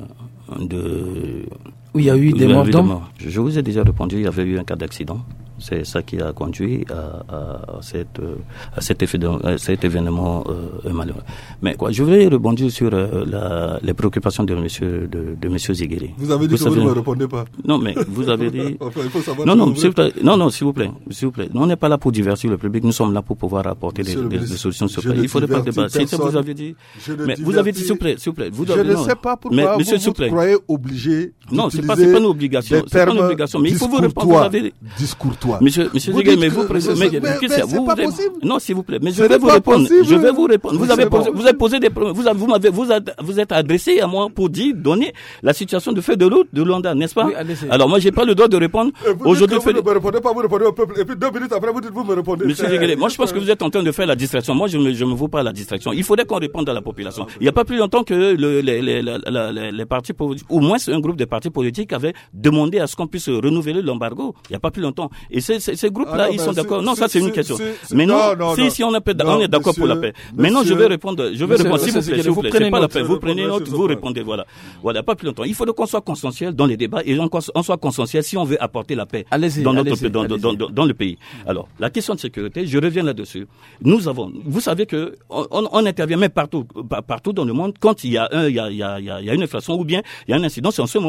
de... Oui, il y a eu des morts d'hommes. Je vous ai déjà répondu, il y avait eu un cas d'accident. C'est ça qui a conduit à, à, à, cette, à, cet, effet de, à cet événement euh, malheureux. Mais quoi, je voulais rebondir sur euh, la, les préoccupations de monsieur de, de monsieur Ziguéré. Vous avez dit vous que savez, vous ne me répondez pas. Non, mais vous avez dit. Enfin, il faut savoir non, non, s'il vous plaît. Non, non, s'il vous plaît, s'il vous plaît. On n'est pas là pour divertir le public. Nous sommes là pour pouvoir apporter des, des, des solutions sur place. Il ne faudrait pas débattre. Si vous avez dit. Mais vous avez dit, s'il vous plaît, s'il vous plaît. Vous je avez, ne non. sais pas pourquoi mais, vous, monsieur, vous croyez obligé. Non, c'est pas, c'est pas une obligation. C'est pas une obligation. Mais il faut vous répondre. Vous avez. Discourtois. Monsieur, monsieur Ziguéré, mais vous mais, mais, mais, mais c'est vous, pas vous possible. Non, s'il vous plaît. Mais je vais vous répondre. Possible. Je vais vous répondre. Vous avez posé, bon. vous avez posé des, vous avez, vous m'avez, vous, vous êtes adressé à moi pour dire, donner la situation de feu de route de Luanda, n'est-ce pas? Oui, alors moi, j'ai pas le droit de répondre. Aujourd'hui, vous ne me répondez pas, vous répondez au peuple. Et puis deux minutes après, vous dites, vous me répondez. Monsieur Ziguéré, moi, je pense que vous êtes en train de faire la distraction. Moi, je me, je me vaux pas à la distraction. Il faudrait qu'on réponde à la population. Il y a pas plus longtemps que le, les, les, les, les, les partis politiques, au moins un groupe de partis politiques avait demandé à ce qu'on puisse renouveler l'embargo. Il y a pas plus longtemps. Et ces, ces, ces groupes-là, ah ils sont d'accord. Non, ça, c'est une question. Mais non, non, non, si, non. si on, est, on est d'accord pour la paix. Maintenant, je vais répondre, je vais monsieur, répondre, s'il vous plaît, s'il vous plaît, c'est pas la peine. Vous prenez une note, vous répondez, voilà. Voilà, pas plus longtemps. Il faut qu'on soit consensuel dans les débats et on soit consensuel si on veut apporter la paix dans notre, dans, dans, dans, dans le pays. Alors, la question de sécurité, je reviens là-dessus. Nous avons, vous savez que, on, on intervient même partout, partout dans le monde quand il y a un, il y a, il y a, il y a une infraction ou bien il y a un incident, c'est en ce moment que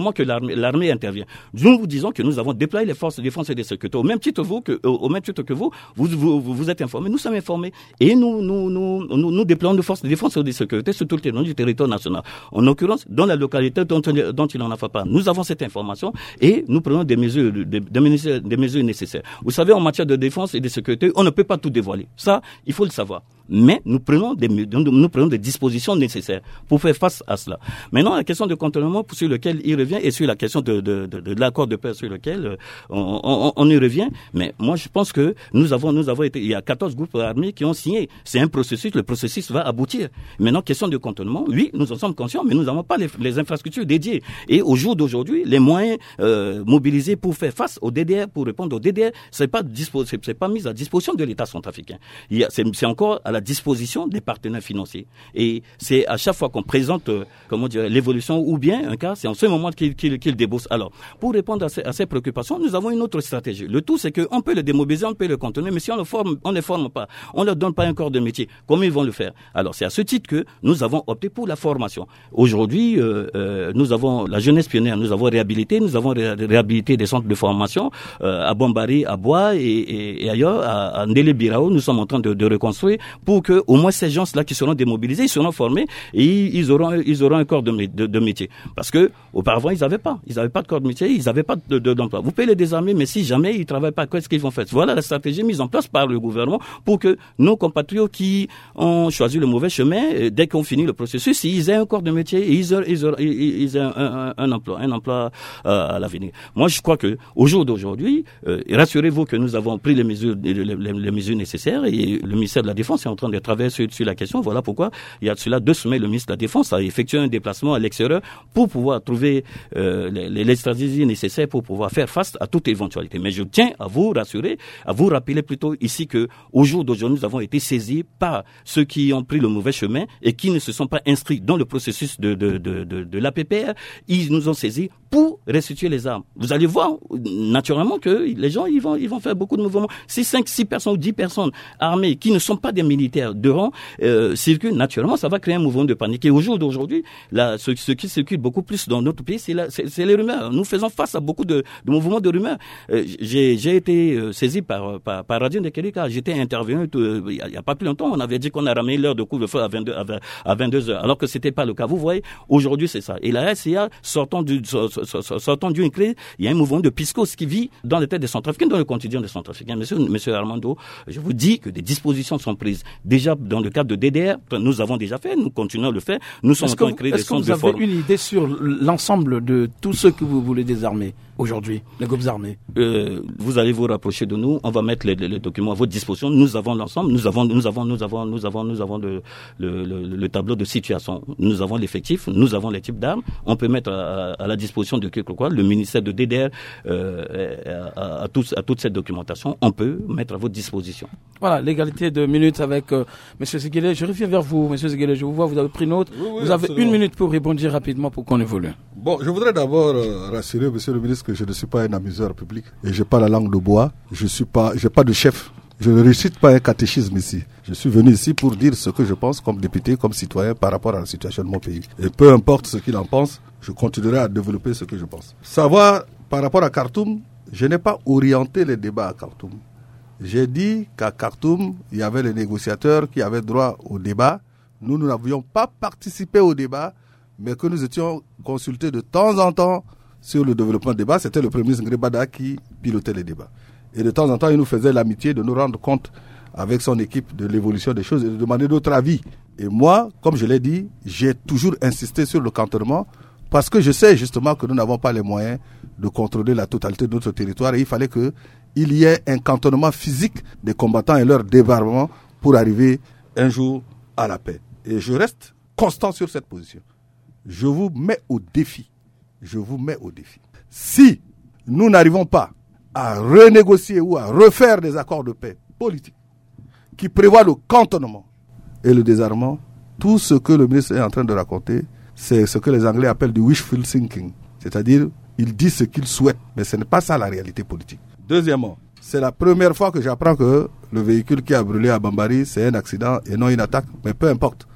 l'armée, l'armée intervient. Nous vous disons que nous avons déployé les forces de défense et de sécurité. Au même titre, vous, que, au même titre que vous, vous, vous, vous êtes informés, nous sommes informés. Et nous, nous, nous, nous, nous déployons nos forces de défense et de sécurité sur tout le territoire du territoire national. En l'occurrence, dans la localité dont, dont il n'en a pas. Nous avons cette information et nous prenons des mesures, des, des, mesures, des mesures nécessaires. Vous savez, en matière de défense et de sécurité, on ne peut pas tout dévoiler. Ça, il faut le savoir. Mais nous prenons des, nous prenons des dispositions nécessaires pour faire face à cela. Maintenant, la question de contournement sur lequel il revient et sur la question de, de, de, de l'accord de paix sur lequel on, on, on y revient. Mais moi, je pense que nous avons, nous avons été, il y a quatorze groupes armés qui ont signé. C'est un processus, le processus va aboutir. Maintenant, question de contournement, oui, nous en sommes conscients, mais nous n'avons pas les, les infrastructures dédiées. Et au jour d'aujourd'hui, les moyens euh, mobilisés pour faire face au D D R, pour répondre au D D R, c'est pas dispo, c'est, c'est pas mis à disposition de l'État centrafricain. Il y a, c'est, c'est encore à la disposition des partenaires financiers. Et c'est à chaque fois qu'on présente, euh, comment dire, l'évolution ou bien un cas, c'est en ce moment qu'il, qu'il, qu'il débousse. Alors, pour répondre à ces, à ces préoccupations, nous avons une autre stratégie. Le tout, c'est qu'on peut le démobiliser, on peut le contenir, mais si on ne forme, on ne forme pas, on ne leur donne pas un corps de métier, comment ils vont le faire? Alors, c'est à ce titre que nous avons opté pour la formation. Aujourd'hui, euh, euh, nous avons la jeunesse pionnière, nous avons réhabilité, nous avons ré- réhabilité des centres de formation euh, à Bombari, à Bois et, et, et ailleurs, à, à Ndélé Birao, nous sommes en train de, de reconstruire pour que au moins ces gens-là qui seront démobilisés, ils seront formés et ils auront, ils auront un corps de, de, de métier. Parce que auparavant, ils n'avaient pas, ils n'avaient pas de corps de métier, ils n'avaient pas de, de, d'emploi. Vous pouvez les désarmer, mais si jamais ils travaillent pas, qu'est-ce qu'ils vont faire? Voilà la stratégie mise en place par le gouvernement pour que nos compatriotes qui ont choisi le mauvais chemin, dès qu'on finit le processus, ils aient un corps de métier et ils aient, ils aient, ils aient un, un, un emploi, un emploi euh, à l'avenir. Moi, je crois que au jour d'aujourd'hui, euh, rassurez-vous que nous avons pris les mesures, les, les, les mesures nécessaires et le ministère de la Défense est en train de travailler sur, sur la question. Voilà pourquoi il y a de cela deux semaines, le ministre de la Défense a effectué un déplacement à l'extérieur pour pouvoir trouver euh, les, les stratégies nécessaires pour pouvoir faire face à toute éventualité. Mais je tiens à vous rassurer, à vous rappeler plutôt ici que au jour d'aujourd'hui, nous avons été saisis par ceux qui ont pris le mauvais chemin et qui ne se sont pas inscrits dans le processus de, de, de, de, de l'A P P R. Ils nous ont saisis pour restituer les armes. Vous allez voir naturellement que les gens ils vont, ils vont faire beaucoup de mouvements. Si cinq, six personnes ou dix personnes armées qui ne sont pas des militaires de rang euh, circulent, naturellement, ça va créer un mouvement de panique. Et au jour d'aujourd'hui, là, ce, ce qui circule beaucoup plus dans notre pays, c'est, la, c'est, c'est les rumeurs. Nous faisons face à beaucoup de, de mouvements de rumeurs. Euh, j'ai, j'ai été euh, saisi par, par, par Radio Ndekelika. J'étais intervenu euh, il n'y a, a pas plus longtemps. On avait dit qu'on a ramené l'heure de couvre-feu à vingt-deux, à vingt-deux heures, alors que c'était pas le cas. Vous voyez, aujourd'hui, c'est ça. Et la R C A, sortant du, sortant d'une crise, il y a un mouvement de piscos qui vit dans les têtes des Centrafricains, dans le quotidien des Centrafricains. Monsieur, monsieur Armando, je vous dis que des dispositions sont prises. Déjà, dans le cadre de D D R, nous avons déjà fait, nous continuons à le faire. Nous sommes en train de créer des centres de formation. Est-ce que vous avez une idée sur l'ensemble de tous ceux que vous voulez désarmer aujourd'hui, les groupes armés? euh, Vous allez vous rapprocher de nous. On va mettre les, les, les documents à votre disposition. Nous avons l'ensemble. Nous avons, nous avons, nous avons, nous avons, nous avons le, le, le, le tableau de situation. Nous avons l'effectif. Nous avons les types d'armes. On peut mettre à, à la disposition de quelque quoi. Le ministère de D D R euh, à, à, tous, à toute cette documentation. On peut mettre à votre disposition. Voilà, l'égalité de minutes avec euh, M. Séguélé. Je reviens vers vous, M. Séguélé. Je vous vois, vous avez pris note. Oui, oui, vous avez absolument une minute pour répondre rapidement pour qu'on évolue. Bon, je voudrais d'abord euh, rassurer M. le ministre que je ne suis pas un amuseur public et j'ai pas la langue de bois. Je suis pas, j'ai pas de chef. Je ne récite pas un catéchisme ici. Je suis venu ici pour dire ce que je pense comme député, comme citoyen par rapport à la situation de mon pays. Et peu importe ce qu'il en pense, je continuerai à développer ce que je pense. Savoir par rapport à Khartoum, je n'ai pas orienté les débats à Khartoum. J'ai dit qu'à Khartoum, il y avait les négociateurs qui avaient droit au débat. Nous, nous n'avions pas participé au débat, mais que nous étions consultés de temps en temps sur le développement du débat. C'était le Premier ministre Ngrébada qui pilotait les débats. Et de temps en temps, il nous faisait l'amitié de nous rendre compte avec son équipe de l'évolution des choses et de demander notre avis. Et moi, comme je l'ai dit, j'ai toujours insisté sur le cantonnement parce que je sais justement que nous n'avons pas les moyens de contrôler la totalité de notre territoire et il fallait qu'il y ait un cantonnement physique des combattants et leur débarquement pour arriver un jour à la paix. Et je reste constant sur cette position. Je vous mets au défi. Je vous mets au défi. Si nous n'arrivons pas à renégocier ou à refaire des accords de paix politiques qui prévoient le cantonnement et le désarmement, tout ce que le ministre est en train de raconter, c'est ce que les Anglais appellent du wishful thinking. C'est-à-dire, il dit ce qu'il souhaite, mais ce n'est pas ça la réalité politique. Deuxièmement, c'est la première fois que j'apprends que le véhicule qui a brûlé à Bambari, c'est un accident et non une attaque, mais peu importe.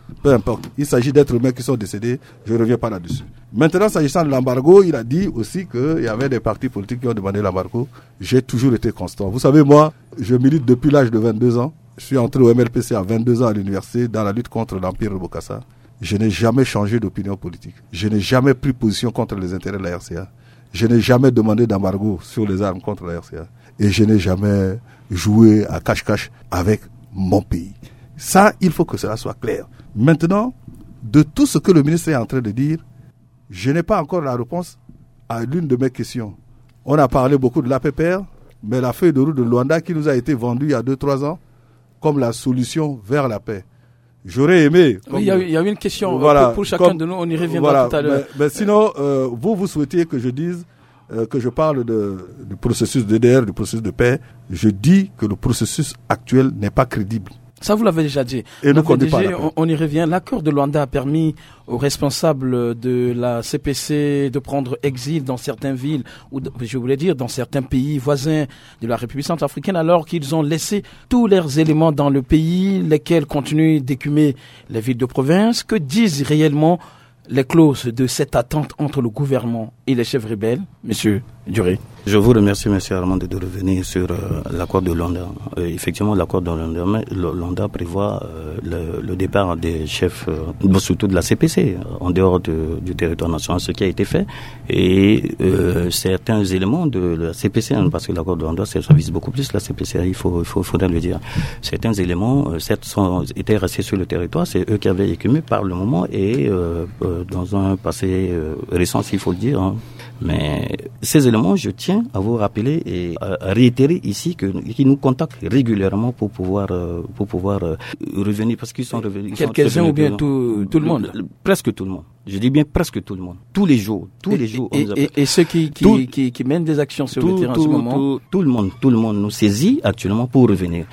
peu importe. Il s'agit d'êtres humains qui sont décédés, je ne reviens pas là-dessus. Maintenant, s'agissant de l'embargo, il a dit aussi qu'il y avait des partis politiques qui ont demandé l'embargo. J'ai toujours été constant. Vous savez, moi, je milite depuis l'âge de vingt-deux ans. Je suis entré au M L P C à vingt-deux ans à l'université dans la lutte contre l'Empire de Bokassa. Je n'ai jamais changé d'opinion politique. Je n'ai jamais pris position contre les intérêts de la R C A. Je n'ai jamais demandé d'embargo sur les armes contre la R C A. Et je n'ai jamais joué à cache-cache avec mon pays. Ça, il faut que cela soit clair. Maintenant, de tout ce que le ministre est en train de dire, je n'ai pas encore la réponse à l'une de mes questions. On a parlé beaucoup de l'A P P R, mais la feuille de route de Luanda qui nous a été vendue il y a deux trois ans comme la solution vers la paix. J'aurais aimé... Oui, il y, a, il y a eu une question voilà, pour, pour chacun comme, de nous, on y reviendra voilà, tout à l'heure. Mais, mais sinon, euh, vous, vous souhaitiez que je dise, euh, que je parle de, du processus D D R, du processus de paix. Je dis que le processus actuel n'est pas crédible. Ça, vous l'avez déjà dit. Et nous, on, déjà, on, on y revient. L'accord de Luanda a permis aux responsables de la C P C de prendre exil dans certaines villes, ou je voulais dire dans certains pays voisins de la République centrafricaine, alors qu'ils ont laissé tous leurs éléments dans le pays, lesquels continuent d'écumer les villes de province. Que disent réellement les clauses de cette attente entre le gouvernement et les chefs rebelles, Monsieur Duré? Je vous remercie, M. Armand, de revenir sur euh, l'accord de Luanda. Euh, effectivement, l'accord de Luanda, Luanda prévoit euh, le, le départ des chefs, euh, surtout de la C P C, en dehors de, du territoire national, ce qui a été fait. Et euh, certains éléments de la C P C, hein, parce que l'accord de Luanda, ça vise beaucoup plus la C P C, il faut, il faut, faudrait le dire. Certains éléments, euh, certes, sont, étaient restés sur le territoire, c'est eux qui avaient écumé par le moment et euh, euh, dans un passé euh, récent, s'il faut le dire. Hein. Mais ces éléments, je tiens à vous rappeler et à réitérer ici que qu'ils nous contactent régulièrement pour pouvoir euh, pour pouvoir euh, revenir parce qu'ils sont revenus. Quelques-uns ou bien tout tout le monde. Le, le, presque tout le monde. Je dis bien presque tout le monde. Tous les jours, tous et, les jours. Et, et, et ceux qui qui, tout, qui qui mènent des actions sur tout, le terrain tout, en ce moment. Tout, tout le monde, tout le monde nous saisit actuellement pour revenir.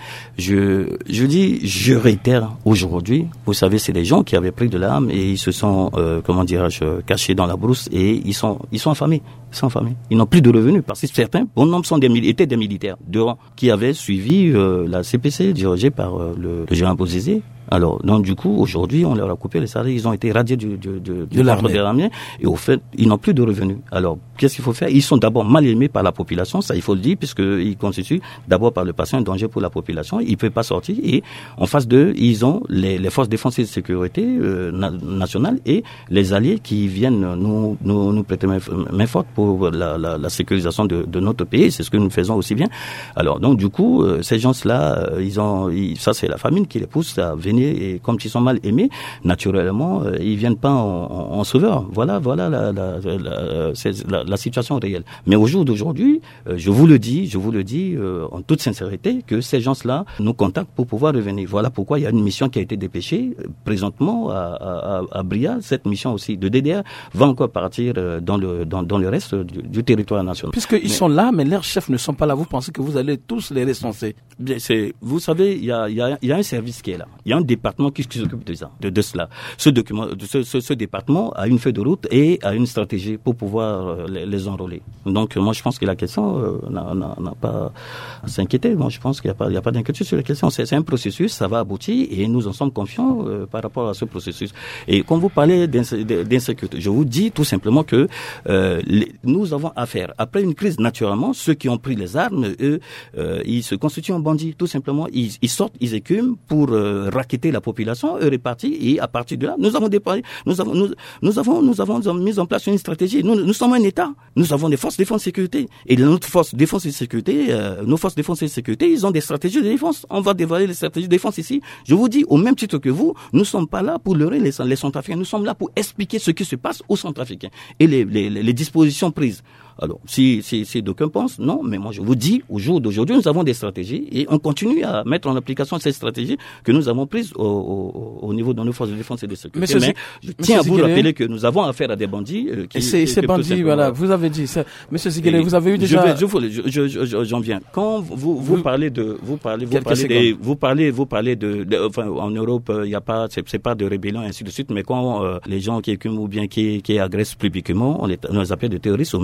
Je je dis, je réitère aujourd'hui. Vous savez, c'est des gens qui avaient pris de l'arme et ils se sont euh, comment dirais-je cachés dans la brousse et ils sont ils sont affamés. Ils sont affamés. Ils n'ont plus de revenus parce que certains, bon nombre sont des étaient des militaires de rang qui avaient suivi euh, la C P C dirigée par euh, le, le général Bozizé. Alors, donc du coup, aujourd'hui, on leur a coupé les salaires, ils ont été radiés du, du, du, de, du l'armée. de l'armée, et au fait, ils n'ont plus de revenus. Alors, qu'est-ce qu'il faut faire? Ils sont d'abord mal aimés par la population, ça il faut le dire, puisqu'ils constituent d'abord par le passé un danger pour la population, ils ne peuvent pas sortir, et en face d'eux, ils ont les, les forces défensives et de sécurité euh, na- nationales et les alliés qui viennent nous, nous, nous prêter main, main forte pour la, la, la sécurisation de, de notre pays, c'est ce que nous faisons aussi bien. Alors, donc du coup, euh, ces gens-là, euh, ils ont, ils, ça c'est la famine qui les pousse à venir, et comme ils sont mal aimés, naturellement, euh, ils viennent pas en, en, en sauveur. Voilà, voilà la, la, la, c'est la, la situation réelle. Mais au jour d'aujourd'hui, euh, je vous le dis, je vous le dis euh, en toute sincérité, que ces gens-là nous contactent pour pouvoir revenir. Voilà pourquoi il y a une mission qui a été dépêchée euh, présentement à, à, à Bria. Cette mission aussi de D D R va encore partir euh, dans le dans, dans le reste du, du territoire national. Puisqu'ils sont là, mais leurs chefs ne sont pas là. Vous pensez que vous allez tous les recenser? Bien, c'est, vous savez, il y a, il y a, il y a un service qui est là. Il y a un département qui, qui s'occupe de ça, de, de cela. Ce document, ce, ce, ce département a une feuille de route et a une stratégie pour pouvoir euh, les, les enrôler. Donc, moi, je pense que la question euh, n'a, n'a, n'a pas à s'inquiéter. Moi, je pense qu'il n'y a pas, il y a pas d'inquiétude sur la question. C'est, c'est un processus, ça va aboutir et nous en sommes confiants euh, par rapport à ce processus. Et quand vous parlez d'insécurité, je vous dis tout simplement que euh, les, nous avons affaire, après une crise, naturellement, ceux qui ont pris les armes, eux, euh, ils se constituent en bandits, tout simplement. Ils, ils sortent, ils écument pour euh, raqueter la population, eux répartis, et à partir de là, nous avons déployé, nous avons, nous, nous avons, nous avons mis en place une stratégie. Nous, nous sommes un État. Nous avons des forces de défense et sécurité. Et notre force de défense et sécurité, euh, nos forces de défense et sécurité, ils ont des stratégies de défense. On va dévoiler les stratégies de défense ici. Je vous dis, au même titre que vous, nous ne sommes pas là pour leurrer les, les Centrafricains. Nous sommes là pour expliquer ce qui se passe aux Centrafricains et les, les, les dispositions prises. Alors, si, si, si d'aucuns pensent, non, mais moi je vous dis, au jour d'aujourd'hui, nous avons des stratégies et on continue à mettre en application ces stratégies que nous avons prises au, au, au niveau de nos forces de défense et de sécurité. Monsieur mais je tiens à vous Ziguele, rappeler que nous avons affaire à des bandits. Euh, qui, et ces, ces bandits, voilà, vous avez dit ça. Monsieur Ziguele, vous avez eu déjà... Je vais, je, je, je, je, j'en viens. Quand vous, vous, vous parlez de... Vous parlez, vous parlez, des, vous parlez, vous parlez de... de enfin, en Europe, il n'y a pas... C'est, c'est pas de rébellion, et ainsi de suite, mais quand euh, les gens qui écument ou bien qui, qui agressent publiquement, on les, on les appelle des terroristes au même titre que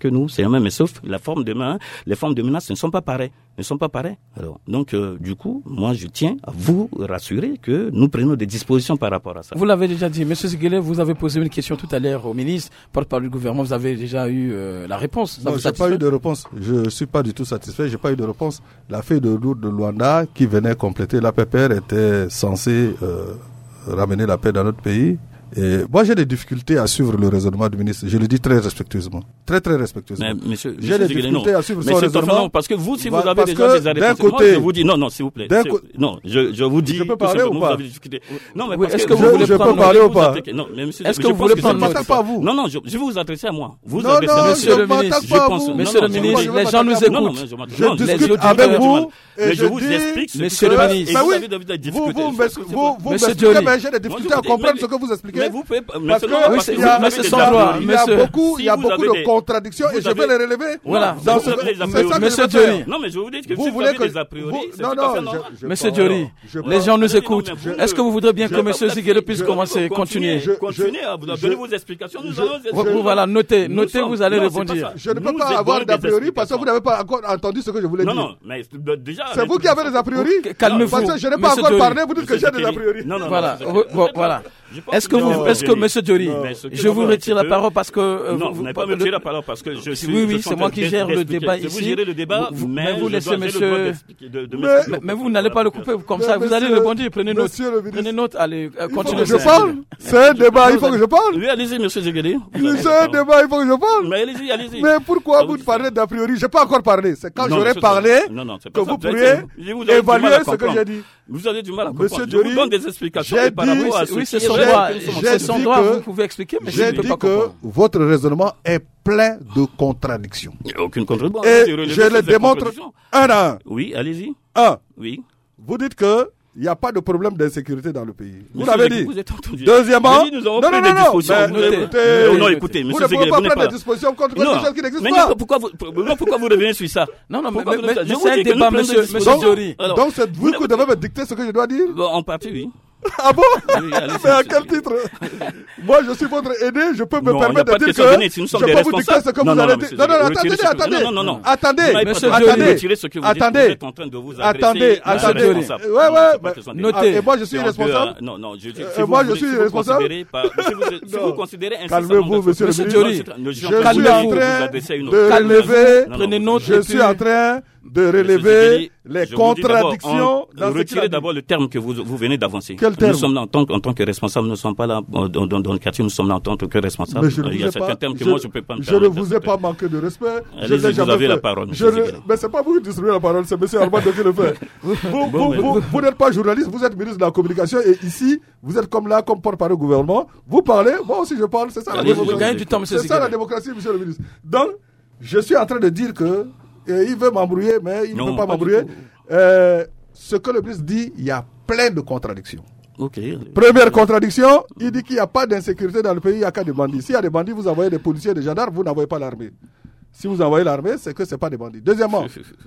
nous, c'est la même, mais sauf la forme de main, les formes de menaces ne sont pas pareilles, ne sont pas pareilles. Alors, donc, euh, du coup, moi, je tiens à vous rassurer que nous prenons des dispositions par rapport à ça. Vous l'avez déjà dit, Monsieur Ziguele, vous avez posé une question tout à l'heure au ministre, porte-parole du gouvernement, vous avez déjà eu euh, la réponse. Ça non, j'ai pas eu de réponse. Je suis pas du tout satisfait. J'ai pas eu de réponse. La feuille de route de Luanda qui venait compléter l'A P P R était censée euh, ramener la paix dans notre pays. Et moi, j'ai des difficultés à suivre le raisonnement du ministre. Je le dis très respectueusement. Très, très respectueusement. Mais, monsieur, j'ai des Ziguele, difficultés non. à suivre mais son raisonnement. Non, parce que vous, si vous bah, avez déjà des arrêts, côté, je vous dis, non, non, s'il vous plaît. Co- non, je, je vous dis, je peux parler ou pas? Non, mais oui, parce est-ce que, que vous je, voulez je prendre peux parler ou pas? Non, mais monsieur, est-ce que vous voulez prendre note? Pas vous. Non, non, je, je vais vous adresser à moi. Vous non, adressez non, à monsieur le ministre. Je pense, monsieur le ministre, les gens nous écoutent. Je discute avec vous. Mais je vous explique. Monsieur le ministre. Mais oui, vous, vous, vous, vous m'expliquez, mais j'ai des difficultés à comprendre ce que vous expliquez. Mais vous pouvez, parce que oui, il y a, mais c'est sans droit. il y a beaucoup, si il y a vous beaucoup avez de des, contradictions et je vais les relever. Voilà. Dans ce, c'est ça Monsieur que je veux Diori. Non, mais je vous dis que vous si vous voulez avez que des a priori, vous, c'est non, tout à fait non, normal. je, je Monsieur parle, Diori, je les gens nous écoutent. je, Est-ce que vous voudrez bien je, que Monsieur Ziguele puisse je, commencer, continuer? je, Continuez à vous donner vos explications. Nous allons. Vous voilà, notez, notez, vous allez répondre. Je ne peux pas avoir d'a priori parce que vous n'avez pas encore entendu ce que je voulais dire. Non, non, mais déjà. C'est vous qui avez des a priori. Calmez-vous. Parce que je n'ai pas encore parlé, vous dites que j'ai des a priori. Non, non. Voilà, voilà. Est-ce que vous, est-ce que Monsieur Diori, je vous retire la parole parce que non, vous n'avez pas me retirer la parole parce que je suis. Oui, oui, c'est moi qui gère le débat ici. Vous gérez le débat, mais vous laissez Monsieur. Mais, mais vous n'allez pas le couper comme ça. Vous allez répondre. Prenez note. Prenez note. Allez, continuez. Je parle. C'est un débat. Il faut que je parle. Oui, allez-y, Monsieur Ziguele. C'est un débat. Il faut que je parle. Mais allez-y, allez-y. Mais pourquoi vous parlez d'a priori? J'ai pas encore parlé. C'est quand j'aurai parlé que vous pourriez évaluer ce que j'ai dit. Vous avez du mal à comprendre. Monsieur Je vous donne des explications par rapport à ce oui, c'est son droit. C'est son droit. Vous pouvez expliquer, mais j'ai dit que votre raisonnement est plein de contradictions. Il n'y a aucune contradiction. Et je le démontre un à un. Oui, allez-y. Un. Oui. Vous dites que il n'y a pas de problème d'insécurité dans le pays. Vous l'avez dit. Vous êtes entendu. Deuxièmement, nous avons non, pris non, des non, dispositions. mais, vous écoutez, non, écoutez, vous monsieur ne pouvez Ziguele, pas vous n'êtes prendre pas. des dispositions contre quelque chose qui n'existe mais pas. Non, pourquoi vous, non, pourquoi vous revenez sur ça? Non, non, mais, pourquoi mais, vous, mais c'est un débat, monsieur, monsieur Diori. Donc, c'est vous qui devez me dicter ce que je dois dire? Bon, en partie, oui. Ah bon? Oui, allez, mais à quel titre? Moi, je suis votre aîné, je peux me non, permettre de dire que donner, si je peux vous dicter ce que non, vous non, allez non, dire. Non, non, attendez, attendez. Non, non, non. Attendez, monsieur attendez, attendez. Attendez, attendez. Ouais, ouais, notez. Et moi, je suis responsable? Non, non, je dis. Moi, je suis responsable? Si vous considérez calmez-vous, monsieur le ministre. Je suis en train de relever, prenez note. je suis en train de relever les contradictions dans ce qu'il a dit. d'abord le terme que vous, vous venez d'avancer. Quel terme? Nous sommes là en tant, en tant que responsables, nous ne sommes pas là dans, dans, dans le quartier, nous sommes là en tant que responsables. Mais je ne Il y a certains termes que je, moi je ne peux pas me Je ne vous ai pas manqué de respect. Je Allez-y, vous avez fait. la parole. Je ne, mais c'est pas vous qui distribuez la parole, c'est M. Armando qui le fait. Vous, vous, bon, vous, vous, vous n'êtes pas journaliste, vous êtes ministre de la Communication et ici, vous êtes comme là, comme porte-parole du gouvernement. Vous parlez, moi aussi je parle, c'est ça la démocratie. C'est ça la démocratie, monsieur le ministre. Donc, je suis en train de dire que et il veut m'embrouiller, mais il ne peut pas, pas m'embrouiller. Euh, ce que le ministre dit, il y a plein de contradictions. Okay. Première contradiction, il dit qu'il n'y a pas d'insécurité dans le pays, il n'y a qu'à des bandits. S'il y a des bandits, vous envoyez des policiers, des gendarmes, vous n'envoyez pas l'armée. Si vous envoyez l'armée, c'est que ce n'est pas des bandits. Deuxièmement,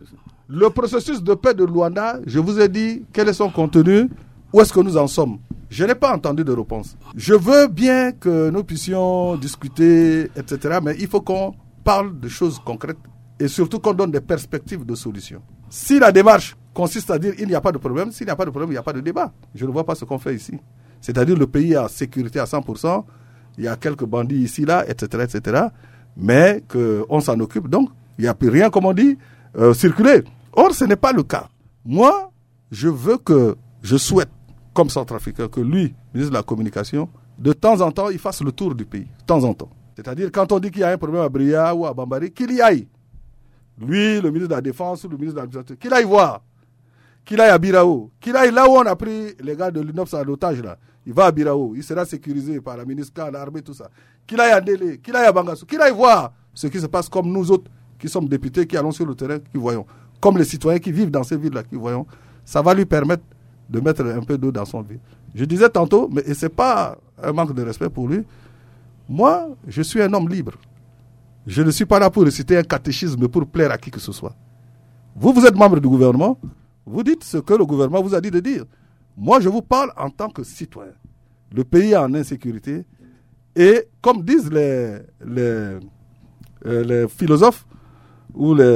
le processus de paix de Luanda, je vous ai dit quel est son contenu, où est-ce que nous en sommes. Je n'ai pas entendu de réponse. Je veux bien que nous puissions discuter, et cetera, mais il faut qu'on parle de choses concrètes. Et surtout qu'on donne des perspectives de solutions. Si la démarche consiste à dire il n'y a pas de problème, s'il n'y a pas de problème, il n'y a pas de débat. Je ne vois pas ce qu'on fait ici. C'est-à-dire le pays est en sécurité à cent pour cent, il y a quelques bandits ici, là, et cetera, et cetera, mais qu'on s'en occupe. Donc, il n'y a plus rien, comme on dit, euh, circuler. Or, ce n'est pas le cas. Moi, je veux que, je souhaite, comme Centrafricain, que lui, ministre de la Communication, de temps en temps, il fasse le tour du pays. De temps en temps. C'est-à-dire, quand on dit qu'il y a un problème à Bria ou à Bambari, qu'il y aille. Lui, le ministre de la Défense ou le ministre de l'Administration, qu'il aille voir, qu'il aille à Birao, qu'il aille là où on a pris les gars de l'U N O P S en otage là. Il va à Birao, il sera sécurisé par la MINUSCA, l'armée, tout ça. Qu'il aille à Ndélé, qu'il aille à Bangassou, qu'il aille voir ce qui se passe comme nous autres qui sommes députés, qui allons sur le terrain, qui voyons. Comme les citoyens qui vivent dans ces villes-là, qui voyons. Ça va lui permettre de mettre un peu d'eau dans son vie. Je disais tantôt, mais et ce n'est pas un manque de respect pour lui, moi, je suis un homme libre. Je ne suis pas là pour réciter un catéchisme pour plaire à qui que ce soit. Vous, vous êtes membre du gouvernement, vous dites ce que le gouvernement vous a dit de dire. Moi, je vous parle en tant que citoyen. Le pays est en insécurité et comme disent les, les, euh, les philosophes, ou les,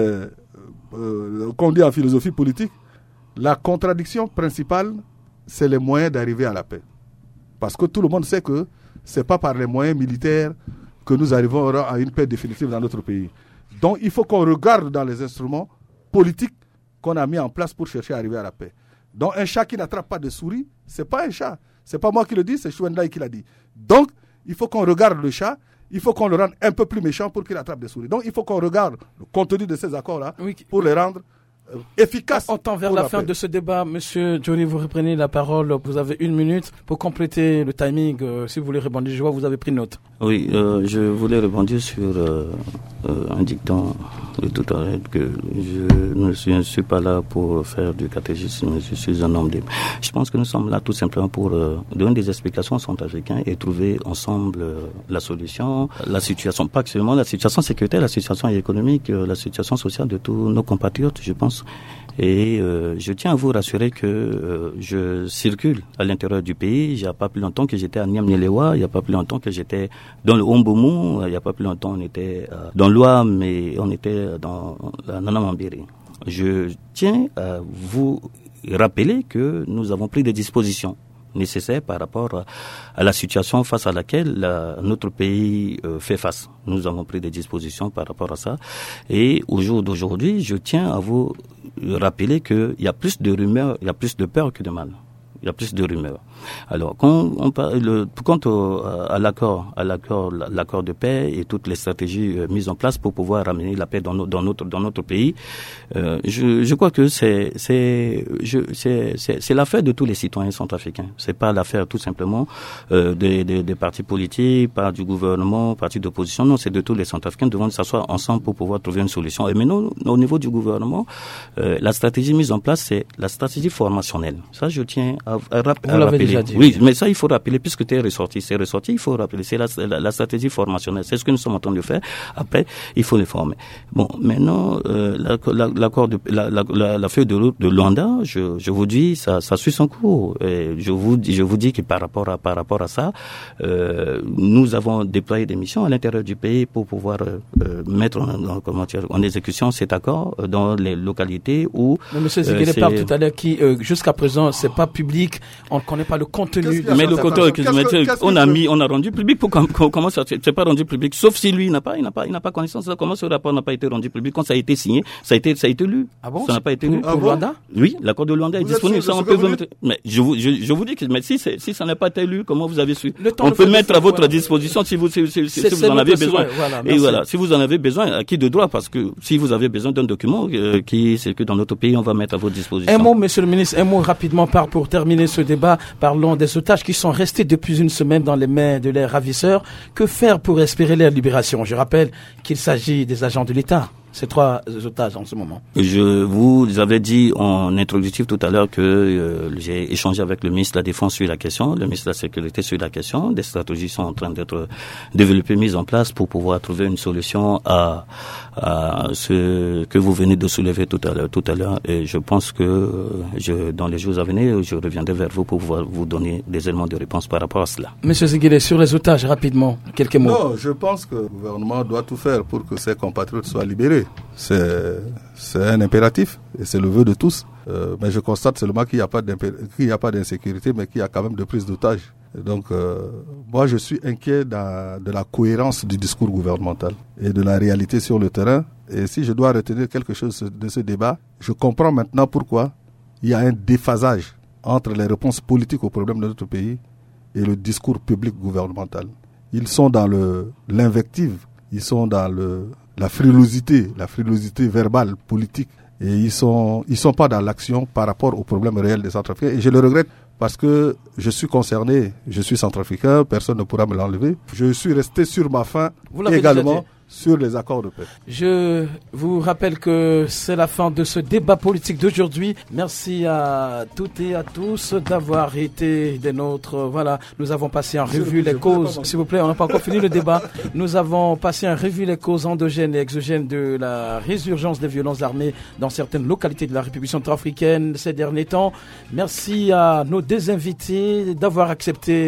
euh, qu'on dit en philosophie politique, la contradiction principale, c'est les moyens d'arriver à la paix. Parce que tout le monde sait que ce n'est pas par les moyens militaires que nous arrivons à une paix définitive dans notre pays. Donc il faut qu'on regarde dans les instruments politiques qu'on a mis en place pour chercher à arriver à la paix. Donc un chat qui n'attrape pas de souris, ce n'est pas un chat. Ce n'est pas moi qui le dis, c'est Chouendaï qui l'a dit. Donc il faut qu'on regarde le chat, il faut qu'on le rende un peu plus méchant pour qu'il attrape des souris. Donc il faut qu'on regarde le contenu de ces accords-là oui. pour les rendre euh, efficaces. On tend vers la, la fin paix. de ce débat. Monsieur Johnny, vous reprenez la parole. Vous avez une minute pour compléter le timing. Euh, si vous voulez rebondir, je vois vous avez pris note. Oui, euh, je voulais rebondir sur euh, euh, un dicton de tout à l'heure que je ne suis, je ne suis pas là pour faire du catéchisme, je suis un homme libre. Je pense que nous sommes là tout simplement pour euh, donner des explications aux Centrafricains et trouver ensemble euh, la solution, la situation, pas seulement la situation sécuritaire, la situation économique, euh, la situation sociale de tous nos compatriotes, je pense. Et euh, je tiens à vous rassurer que euh, je circule à l'intérieur du pays. Il n'y a pas plus longtemps que j'étais à Niamnielewa, il n'y a pas plus longtemps que j'étais dans le Homboumou, il n'y a pas plus longtemps on était euh, dans l'Ouam et on était dans la Nanamambiri. Je tiens à vous rappeler que nous avons pris des dispositions nécessaires par rapport à la situation face à laquelle la, notre pays euh, fait face. Nous avons pris des dispositions par rapport à ça. Et au jour d'aujourd'hui, je tiens à vous rappeler qu'il y a plus de rumeurs, il y a plus de peur que de mal. Il y a plus de rumeurs. Alors, quand on parle, le, quant au, à l'accord, à l'accord, l'accord de paix et toutes les stratégies euh, mises en place pour pouvoir ramener la paix dans, no, dans notre dans notre pays, euh, je, je crois que c'est c'est je c'est c'est, c'est l'affaire de tous les citoyens centrafricains. C'est pas l'affaire tout simplement euh, des, des des partis politiques, pas du gouvernement, partis d'opposition. Non, c'est de tous les Centrafricains. Nous devons s'asseoir ensemble pour pouvoir trouver une solution. Et maintenant, au niveau du gouvernement, euh, la stratégie mise en place, c'est la stratégie formationnelle. Ça, je tiens à, à, à, à rappeler. Dit. Oui, mais ça, il faut rappeler, puisque tu es ressorti, c'est ressorti, il faut rappeler, c'est la, la, la stratégie formationnelle, c'est ce que nous sommes en train de faire. Après, il faut les former. Bon, maintenant, euh, la, l'accord de, la, la, la, la feuille de route de Luanda, je, je vous dis, ça, ça suit son cours. Et je vous, je vous dis que par rapport à, par rapport à ça, euh, nous avons déployé des missions à l'intérieur du pays pour pouvoir euh, mettre en, en, comment dire, en exécution cet accord dans les localités où. Mais monsieur Ziguele euh, parle tout à l'heure qui, euh, jusqu'à présent, c'est pas public, on ne connaît pas le contenu. Mais le contenu, on a mis, on a rendu public. Pour comment ça, c'est pas rendu public? Sauf si lui n'a pas, il n'a pas, il n'a pas connaissance. Comment ce rapport n'a pas été rendu public? Quand ça a été signé, ça a été, ça a été lu. Ah bon? Ça n'a pas été lu. Pour, pour Luanda? Oui, l'accord de Luanda est vous disponible. Ça, on peut vous mettre. Mais je vous, je, je vous dis que, mais si, si ça n'a pas été lu, comment vous avez su? On peut mettre à votre disposition si vous, si, si, si vous en avez besoin. Voilà, et voilà, si vous en avez besoin, à qui de droit? Parce que si vous avez besoin d'un document euh, qui circule dans notre pays, on va mettre à votre disposition. Un mot, monsieur le ministre, un mot rapidement par pour terminer ce débat. Parlons des otages qui sont restés depuis une semaine dans les mains de leurs ravisseurs. Que faire pour espérer leur libération? Je rappelle qu'il s'agit des agents de l'État, ces trois otages en ce moment. Je vous avais dit en introductif tout à l'heure que euh, j'ai échangé avec le ministre de la Défense sur la question, le ministre de la Sécurité sur la question. Des stratégies sont en train d'être développées, mises en place pour pouvoir trouver une solution à, à ce que vous venez de soulever tout à l'heure. Tout à l'heure. Et je pense que je, dans les jours à venir, je reviendrai vers vous pour pouvoir vous donner des éléments de réponse par rapport à cela. Monsieur Ziguele, sur les otages, rapidement, quelques mots. Non, je pense que le gouvernement doit tout faire pour que ses compatriotes soient libérés. C'est, c'est un impératif et c'est le vœu de tous. Euh, mais je constate seulement qu'il n'y a pas qu'il n'y a pas d'insécurité, mais qu'il y a quand même de prise d'otages. Et donc, euh, moi, je suis inquiet dans, de la cohérence du discours gouvernemental et de la réalité sur le terrain. Et si je dois retenir quelque chose de ce débat, je comprends maintenant pourquoi il y a un déphasage entre les réponses politiques aux problèmes de notre pays et le discours public gouvernemental. Ils sont dans le, l'invective, ils sont dans le, la frilosité, la frilosité verbale, politique, et ils sont, ils sont pas dans l'action par rapport aux problèmes réels des Centrafricains. Et je le regrette parce que je suis concerné, je suis centrafricain, personne ne pourra me l'enlever. Je suis resté sur ma faim également sur les accords de paix. Je vous rappelle que c'est la fin de ce débat politique d'aujourd'hui. Merci à toutes et à tous d'avoir été des nôtres. Voilà, nous avons passé en revue les causes. S'il vous plaît, on n'a pas encore fini le débat. Nous avons passé en revue les causes endogènes et exogènes de la résurgence des violences armées dans certaines localités de la République centrafricaine ces derniers temps. Merci à nos deux invités d'avoir accepté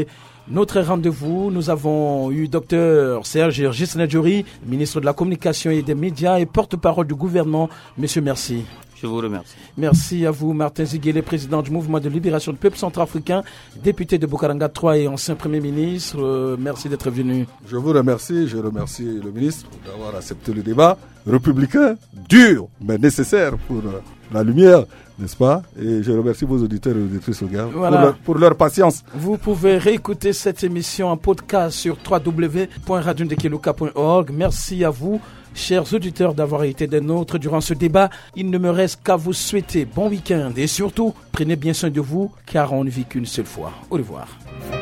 Notre rendez-vous, nous avons eu Dr Serge Gisnadjouri, ministre de la Communication et des Médias et porte-parole du gouvernement. Monsieur, merci. Je vous remercie. Merci à vous, Martin Ziguele, président du mouvement de libération du peuple centrafricain, député de Bokaranga trois et ancien Premier ministre. Euh, merci d'être venu. Je vous remercie. Je remercie le ministre d'avoir accepté le débat républicain, dur, mais nécessaire pour euh, la lumière, n'est-ce pas? Et je remercie vos auditeurs et auditrices voilà. pour, leur, pour leur patience. Vous pouvez réécouter cette émission en podcast sur w w w point radio ndekeluka point org. Merci à vous, chers auditeurs, d'avoir été des nôtres durant ce débat. Il ne me reste qu'à vous souhaiter bon week-end et surtout, prenez bien soin de vous car on ne vit qu'une seule fois. Au revoir.